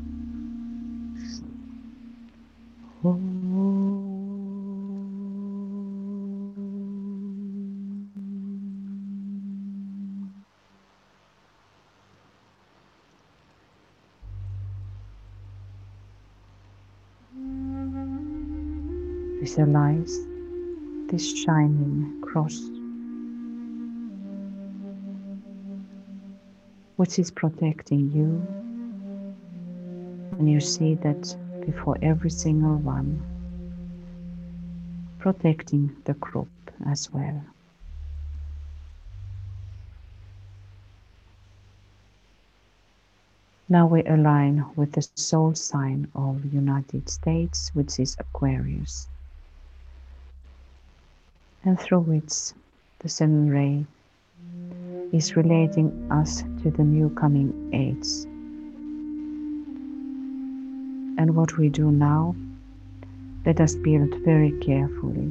Visualize this shining cross, which is protecting you, and you see that before every single one, protecting the group as well. Now we align with the soul sign of United States, which is Aquarius, and through which the sun ray is relating us to the new coming age. And what we do now, let us build very carefully.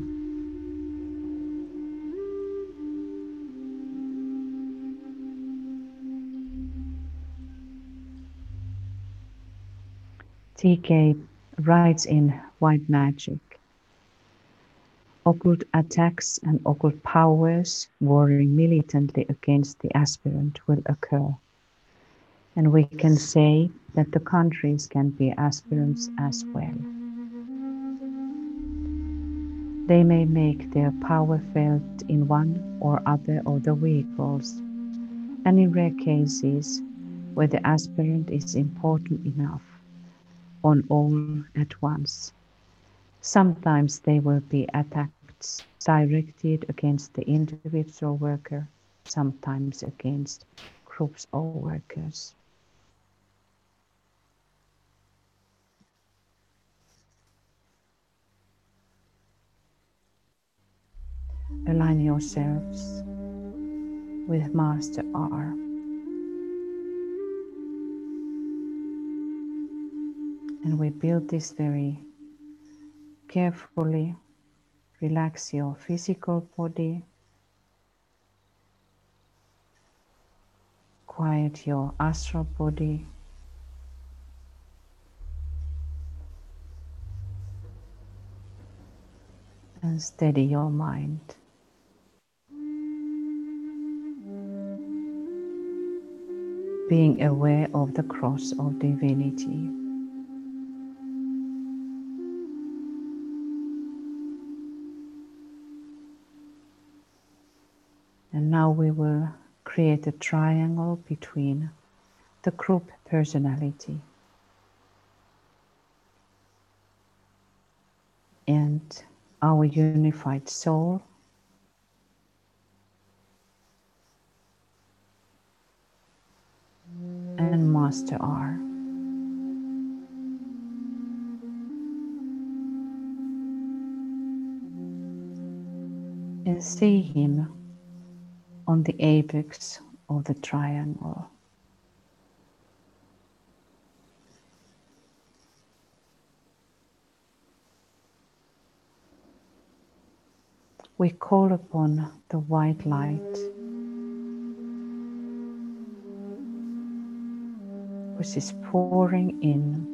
TK writes in White Magic, occult attacks and occult powers warring militantly against the aspirant will occur. And we can say that the countries can be aspirants as well. They may make their power felt in one or other of the vehicles, and in rare cases where the aspirant is important enough, on all at once. Sometimes they will be attacks directed against the individual worker, sometimes against groups of workers. Align yourselves with Master R. And we build this very carefully. Relax your physical body. Quiet your astral body. and steady your mind. Being aware of the cross of divinity. And now we will create a triangle between the group personality and our unified soul, and Master R. And see him on the apex of the triangle. We call upon the white light, which is pouring in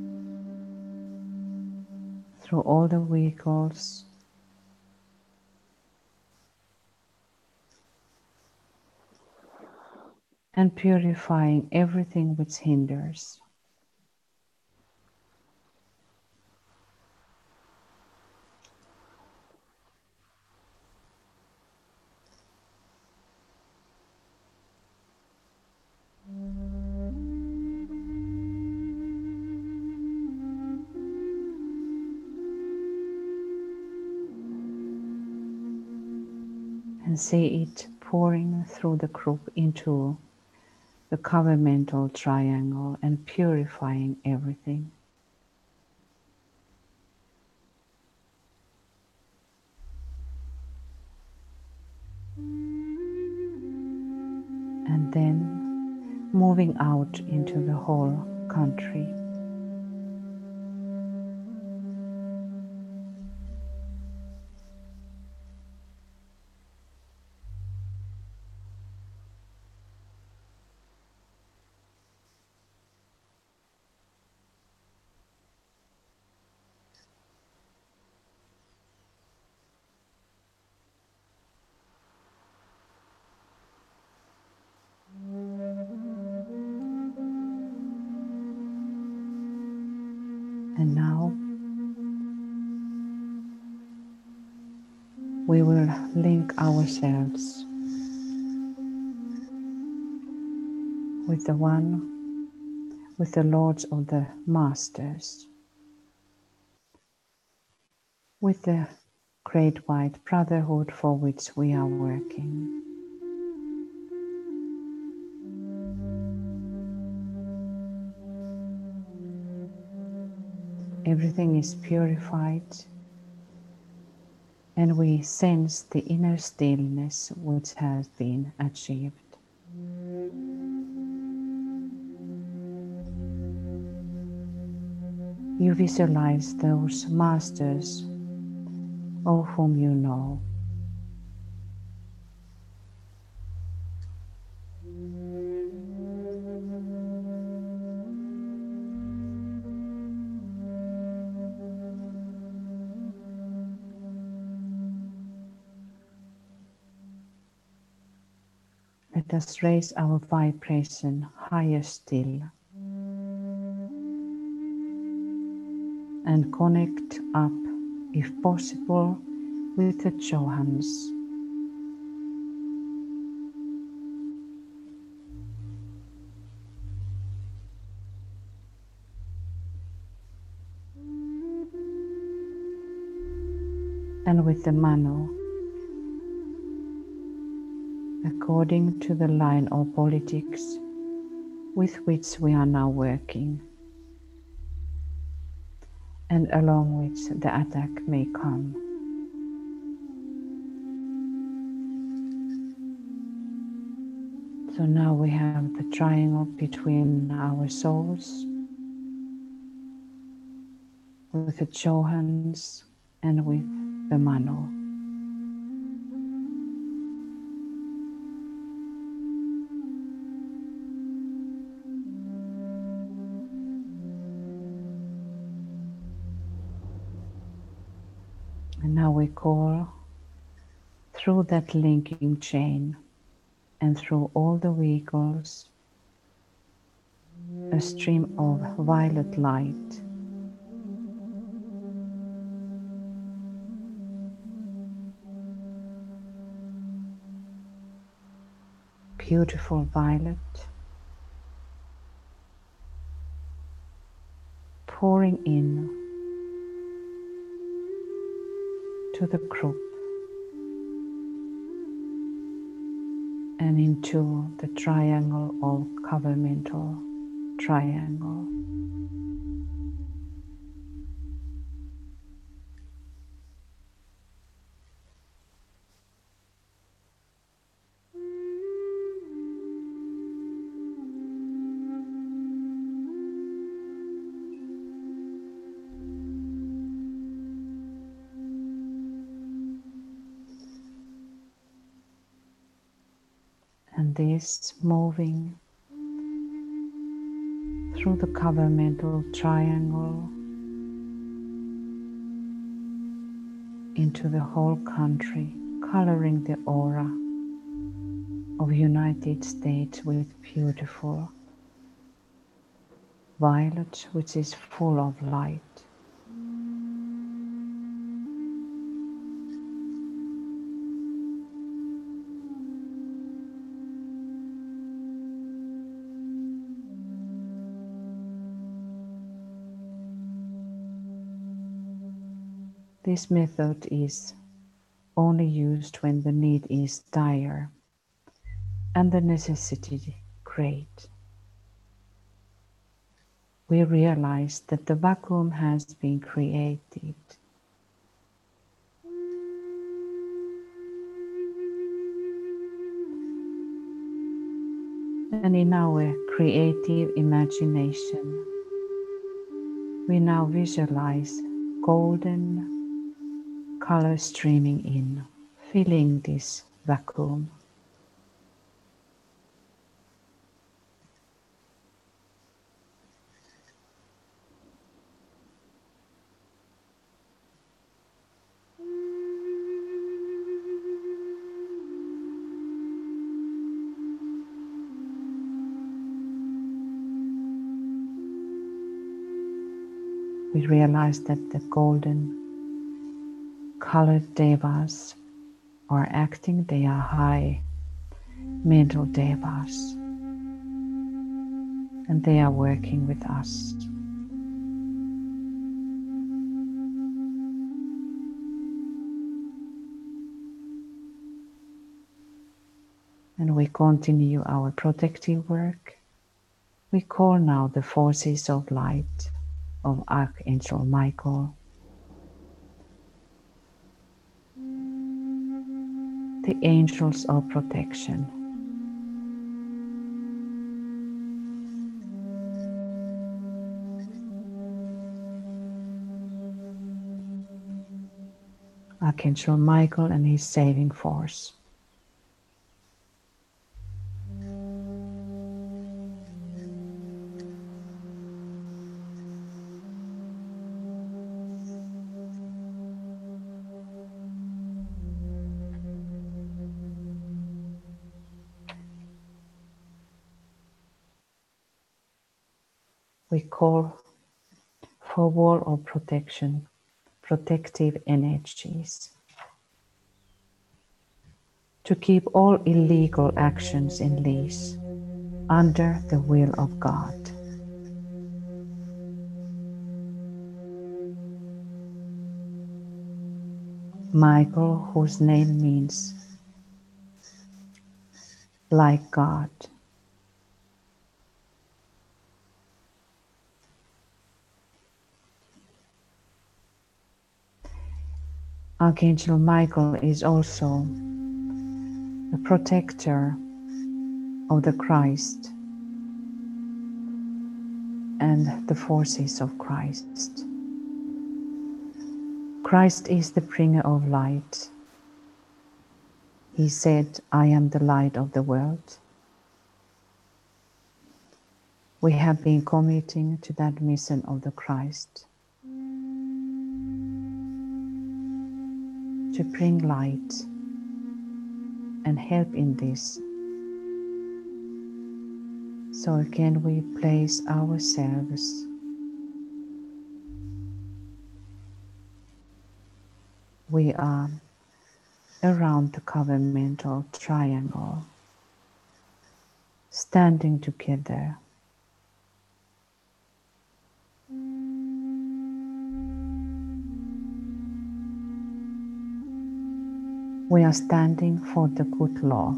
through all the vehicles, and purifying everything which hinders. And see it pouring through the group into the covenantal triangle and purifying everything. And then moving out into the whole country. And now we will link ourselves with the one, with the Lords of the Masters, with the Great White Brotherhood for which we are working. Everything is purified, and we sense the inner stillness which has been achieved. You visualize those masters of whom you know. Let us raise our vibration higher still and connect up, if possible, with the Johans. And with the Mano, according to the line of politics with which we are now working, and along which the attack may come. So now we have the triangle between our souls, with the Johans and with the Mano. And now we call through that linking chain and through all the vehicles a stream of violet light. Beautiful violet, pouring in to the group and into the triangle of covenantal triangle. And this moving through the covenantal triangle into the whole country, coloring the aura of United States with beautiful violet, which is full of light. This method is only used when the need is dire and the necessity great. We realize that the vacuum has been created. And in our creative imagination, we now visualize golden color streaming in, filling this vacuum. We realize that the golden colored devas are acting, they are high mental devas, and they are working with us. And we continue our protective work. We call now the forces of light of Archangel Michael, the angels of protection. Archangel Michael and his saving force. We call for wall of protection, protective energies, to keep all illegal actions in leash under the will of God. Michael, whose name means like God, Archangel Michael is also the protector of the Christ and the forces of Christ. Christ is the bringer of light. He said, I am the light of the world. We have been committing to that mission of the Christ. to bring light and help in this. So again, we place ourselves we are around the governmental triangle, standing together. We are standing for the good law.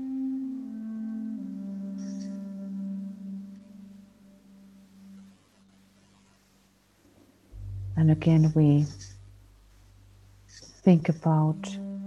And again, we think about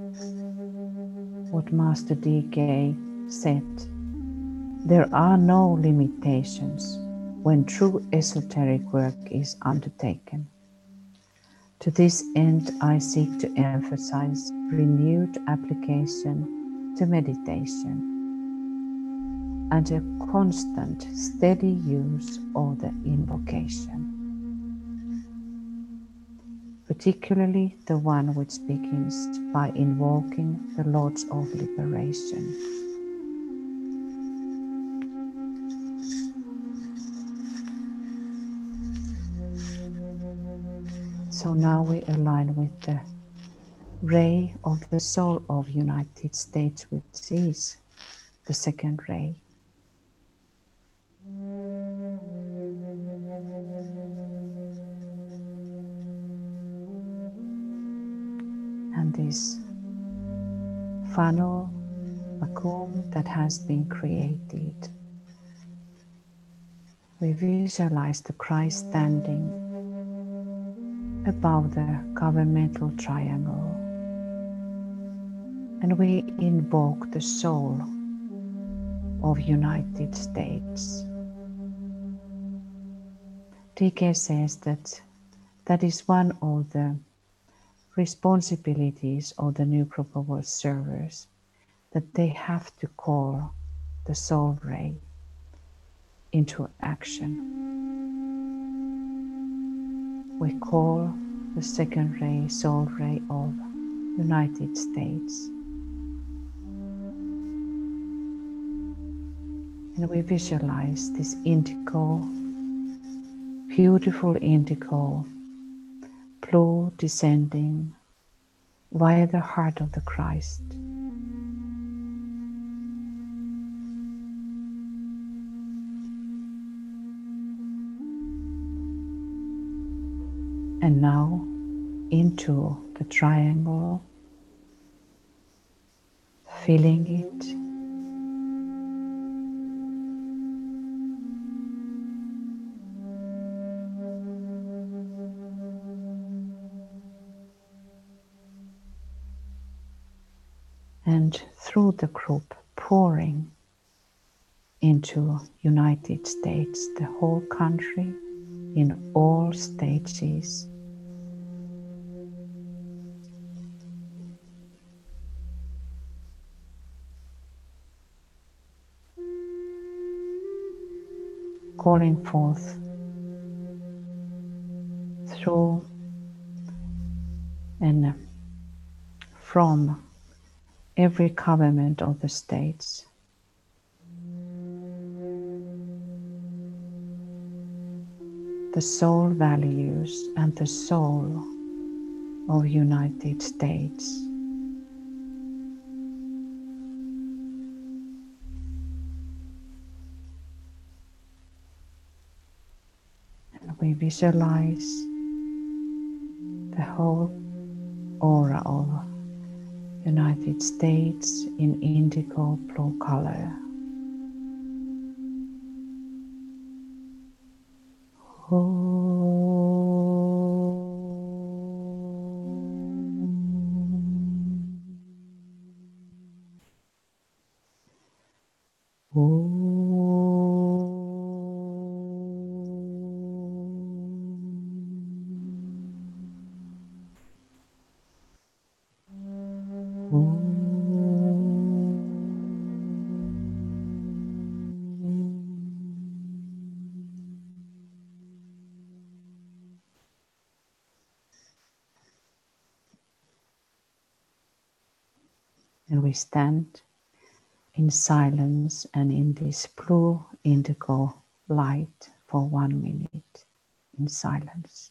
what Master D.K. said. There are no limitations when true esoteric work is undertaken. To this end, I seek to emphasize renewed application to meditation and a constant, steady use of the invocation, particularly the one which begins by invoking the Lords of Liberation. So now we align with the ray of the soul of United States, which is the second ray. And this funnel vacuum that has been created, we visualize the Christ standing above the governmental triangle, and we invoke the soul of United States. D.K. says that that is one of the responsibilities of the new group of world servers, that they have to call the soul ray into action. We call the second ray, soul ray of United States. And we visualize this indigo, beautiful indigo, blue descending via the heart of the Christ. And now into the triangle, filling it. And through the group, pouring into United States, the whole country, in all stages. Calling forth through and from every government of the states. The soul values and the soul of United States. And we visualize the whole aura of United States in indigo blue color. And we stand in silence and in this blue indigo light for 1 minute in silence.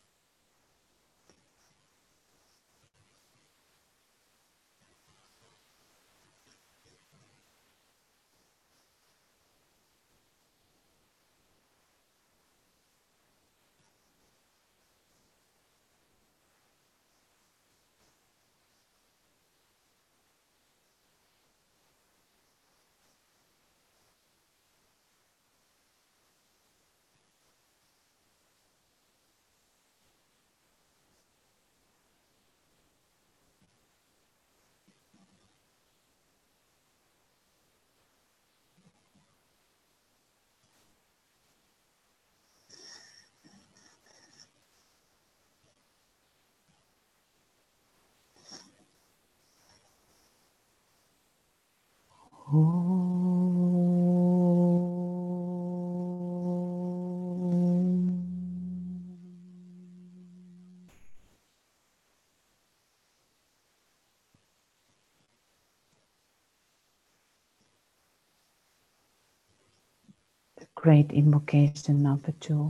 Great invocation number 2.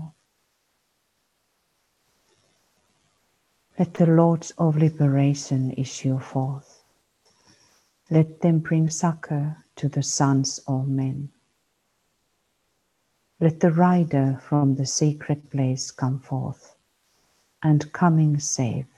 Let the Lords of Liberation issue forth. Let them bring succor to the sons of men. Let the rider from the secret place come forth, and coming save.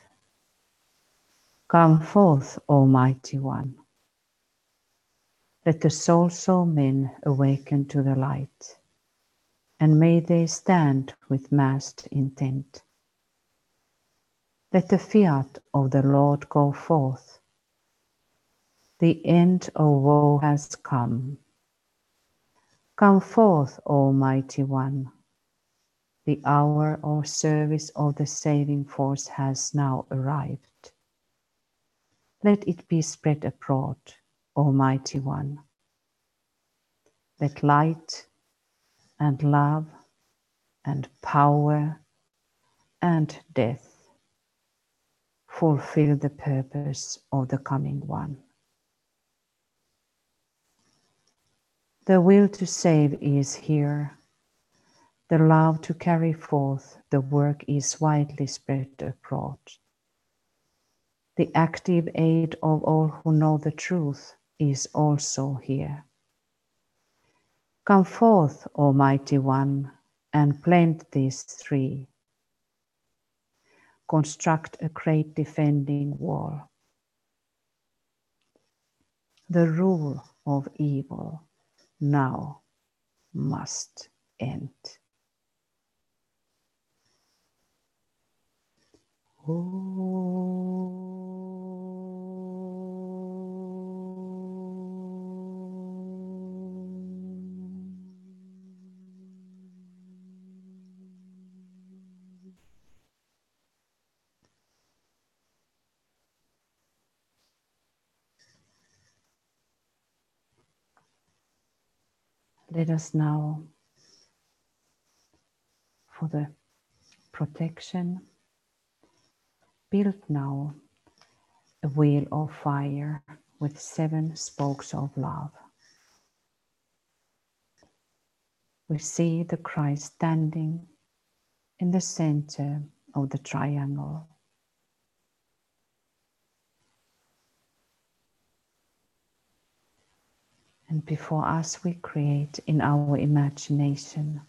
Come forth, Almighty One. Let the souls of men awaken to the light, and may they stand with massed intent. Let the fiat of the Lord go forth. The end of woe has come. Come forth, Almighty One. The hour of service of the saving force has now arrived. Let it be spread abroad, Almighty One. Let light and love and power and death fulfill the purpose of the coming one. The will to save is here. The love to carry forth the work is widely spread abroad. The active aid of all who know the truth is also here. Come forth, Almighty One, and blend these three. Construct a great defending wall. The rule of evil now must end. Let us now, for the protection, build now a wheel of fire with 7 spokes of love. We see the Christ standing in the center of the triangle. And before us we create in our imagination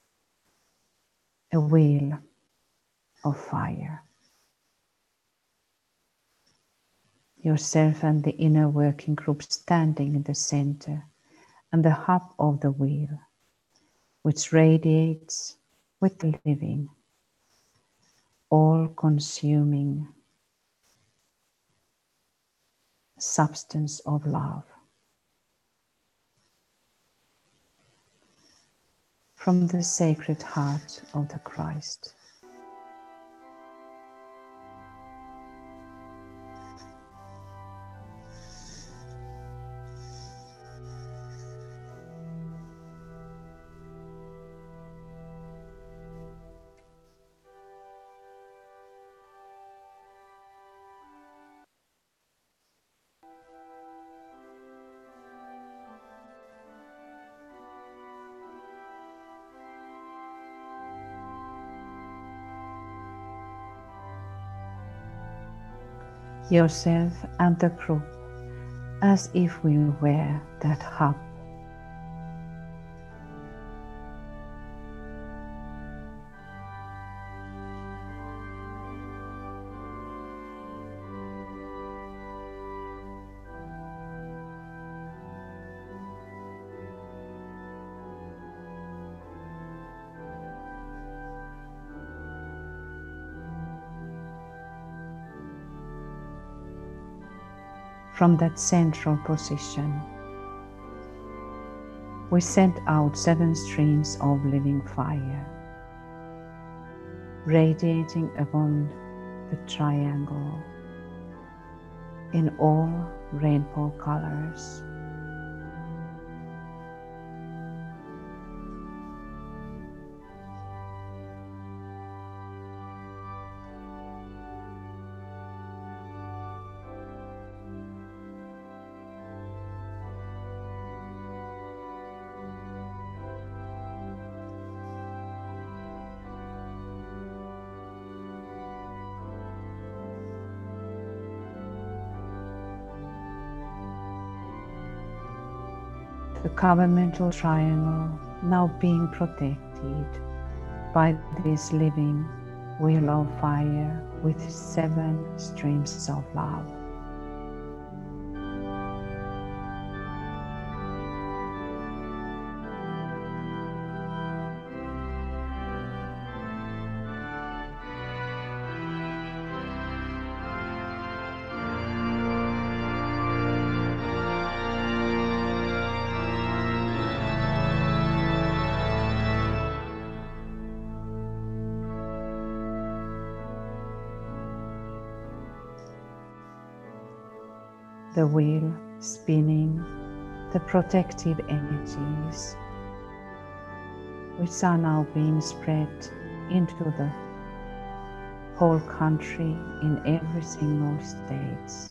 a wheel of fire. Yourself and the inner working group standing in the center and the hub of the wheel, which radiates with the living, all-consuming substance of love. From the Sacred Heart of the Christ. yourself and the group as if we were that hub. From that central position, we sent out 7 streams of living fire, radiating above the triangle in all rainbow colors. The governmental triangle now being protected by this living wheel of fire with 7 streams of love. The wheel spinning the protective energies, which are now being spread into the whole country in every single state.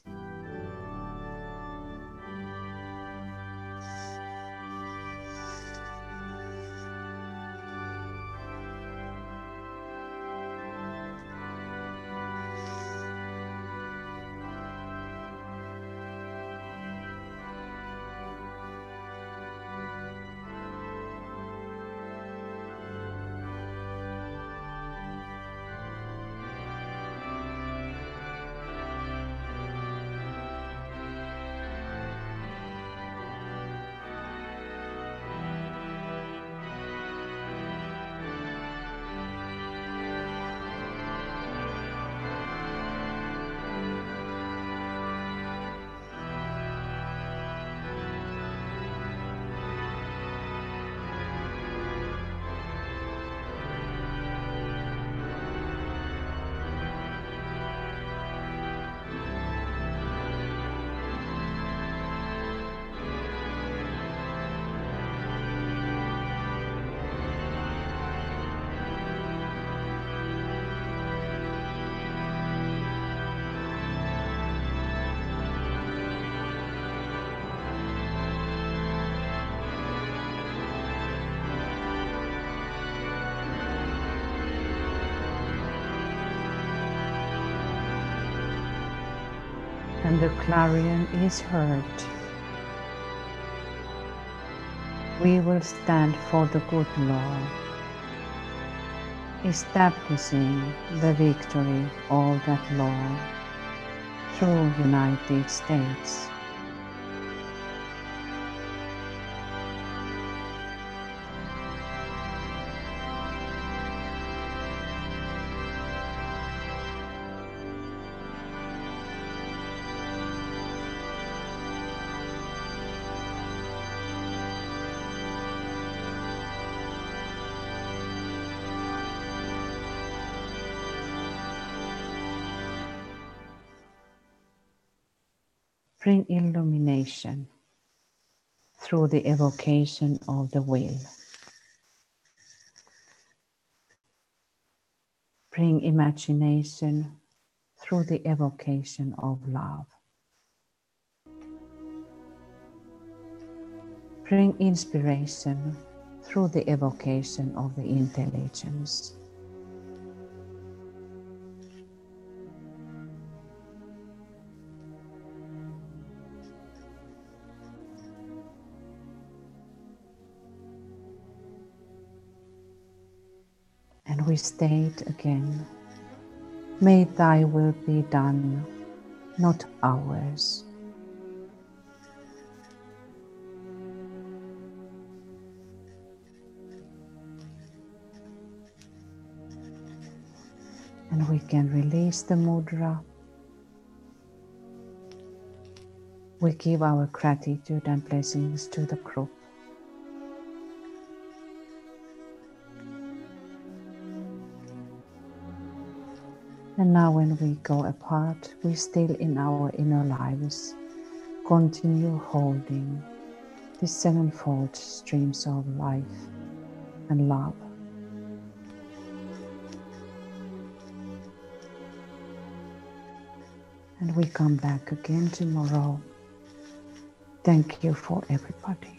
And the clarion is heard. We will stand for the good law, establishing the victory of that law through United States. Bring illumination through the evocation of the will. Bring imagination through the evocation of love. Bring inspiration through the evocation of the intelligence. And we state again, may thy will be done, not ours. And we can release the mudra. We give our gratitude and blessings to the group. And now when we go apart, we still in our inner lives continue holding the sevenfold streams of life and love. And we come back again tomorrow. Thank you for everybody.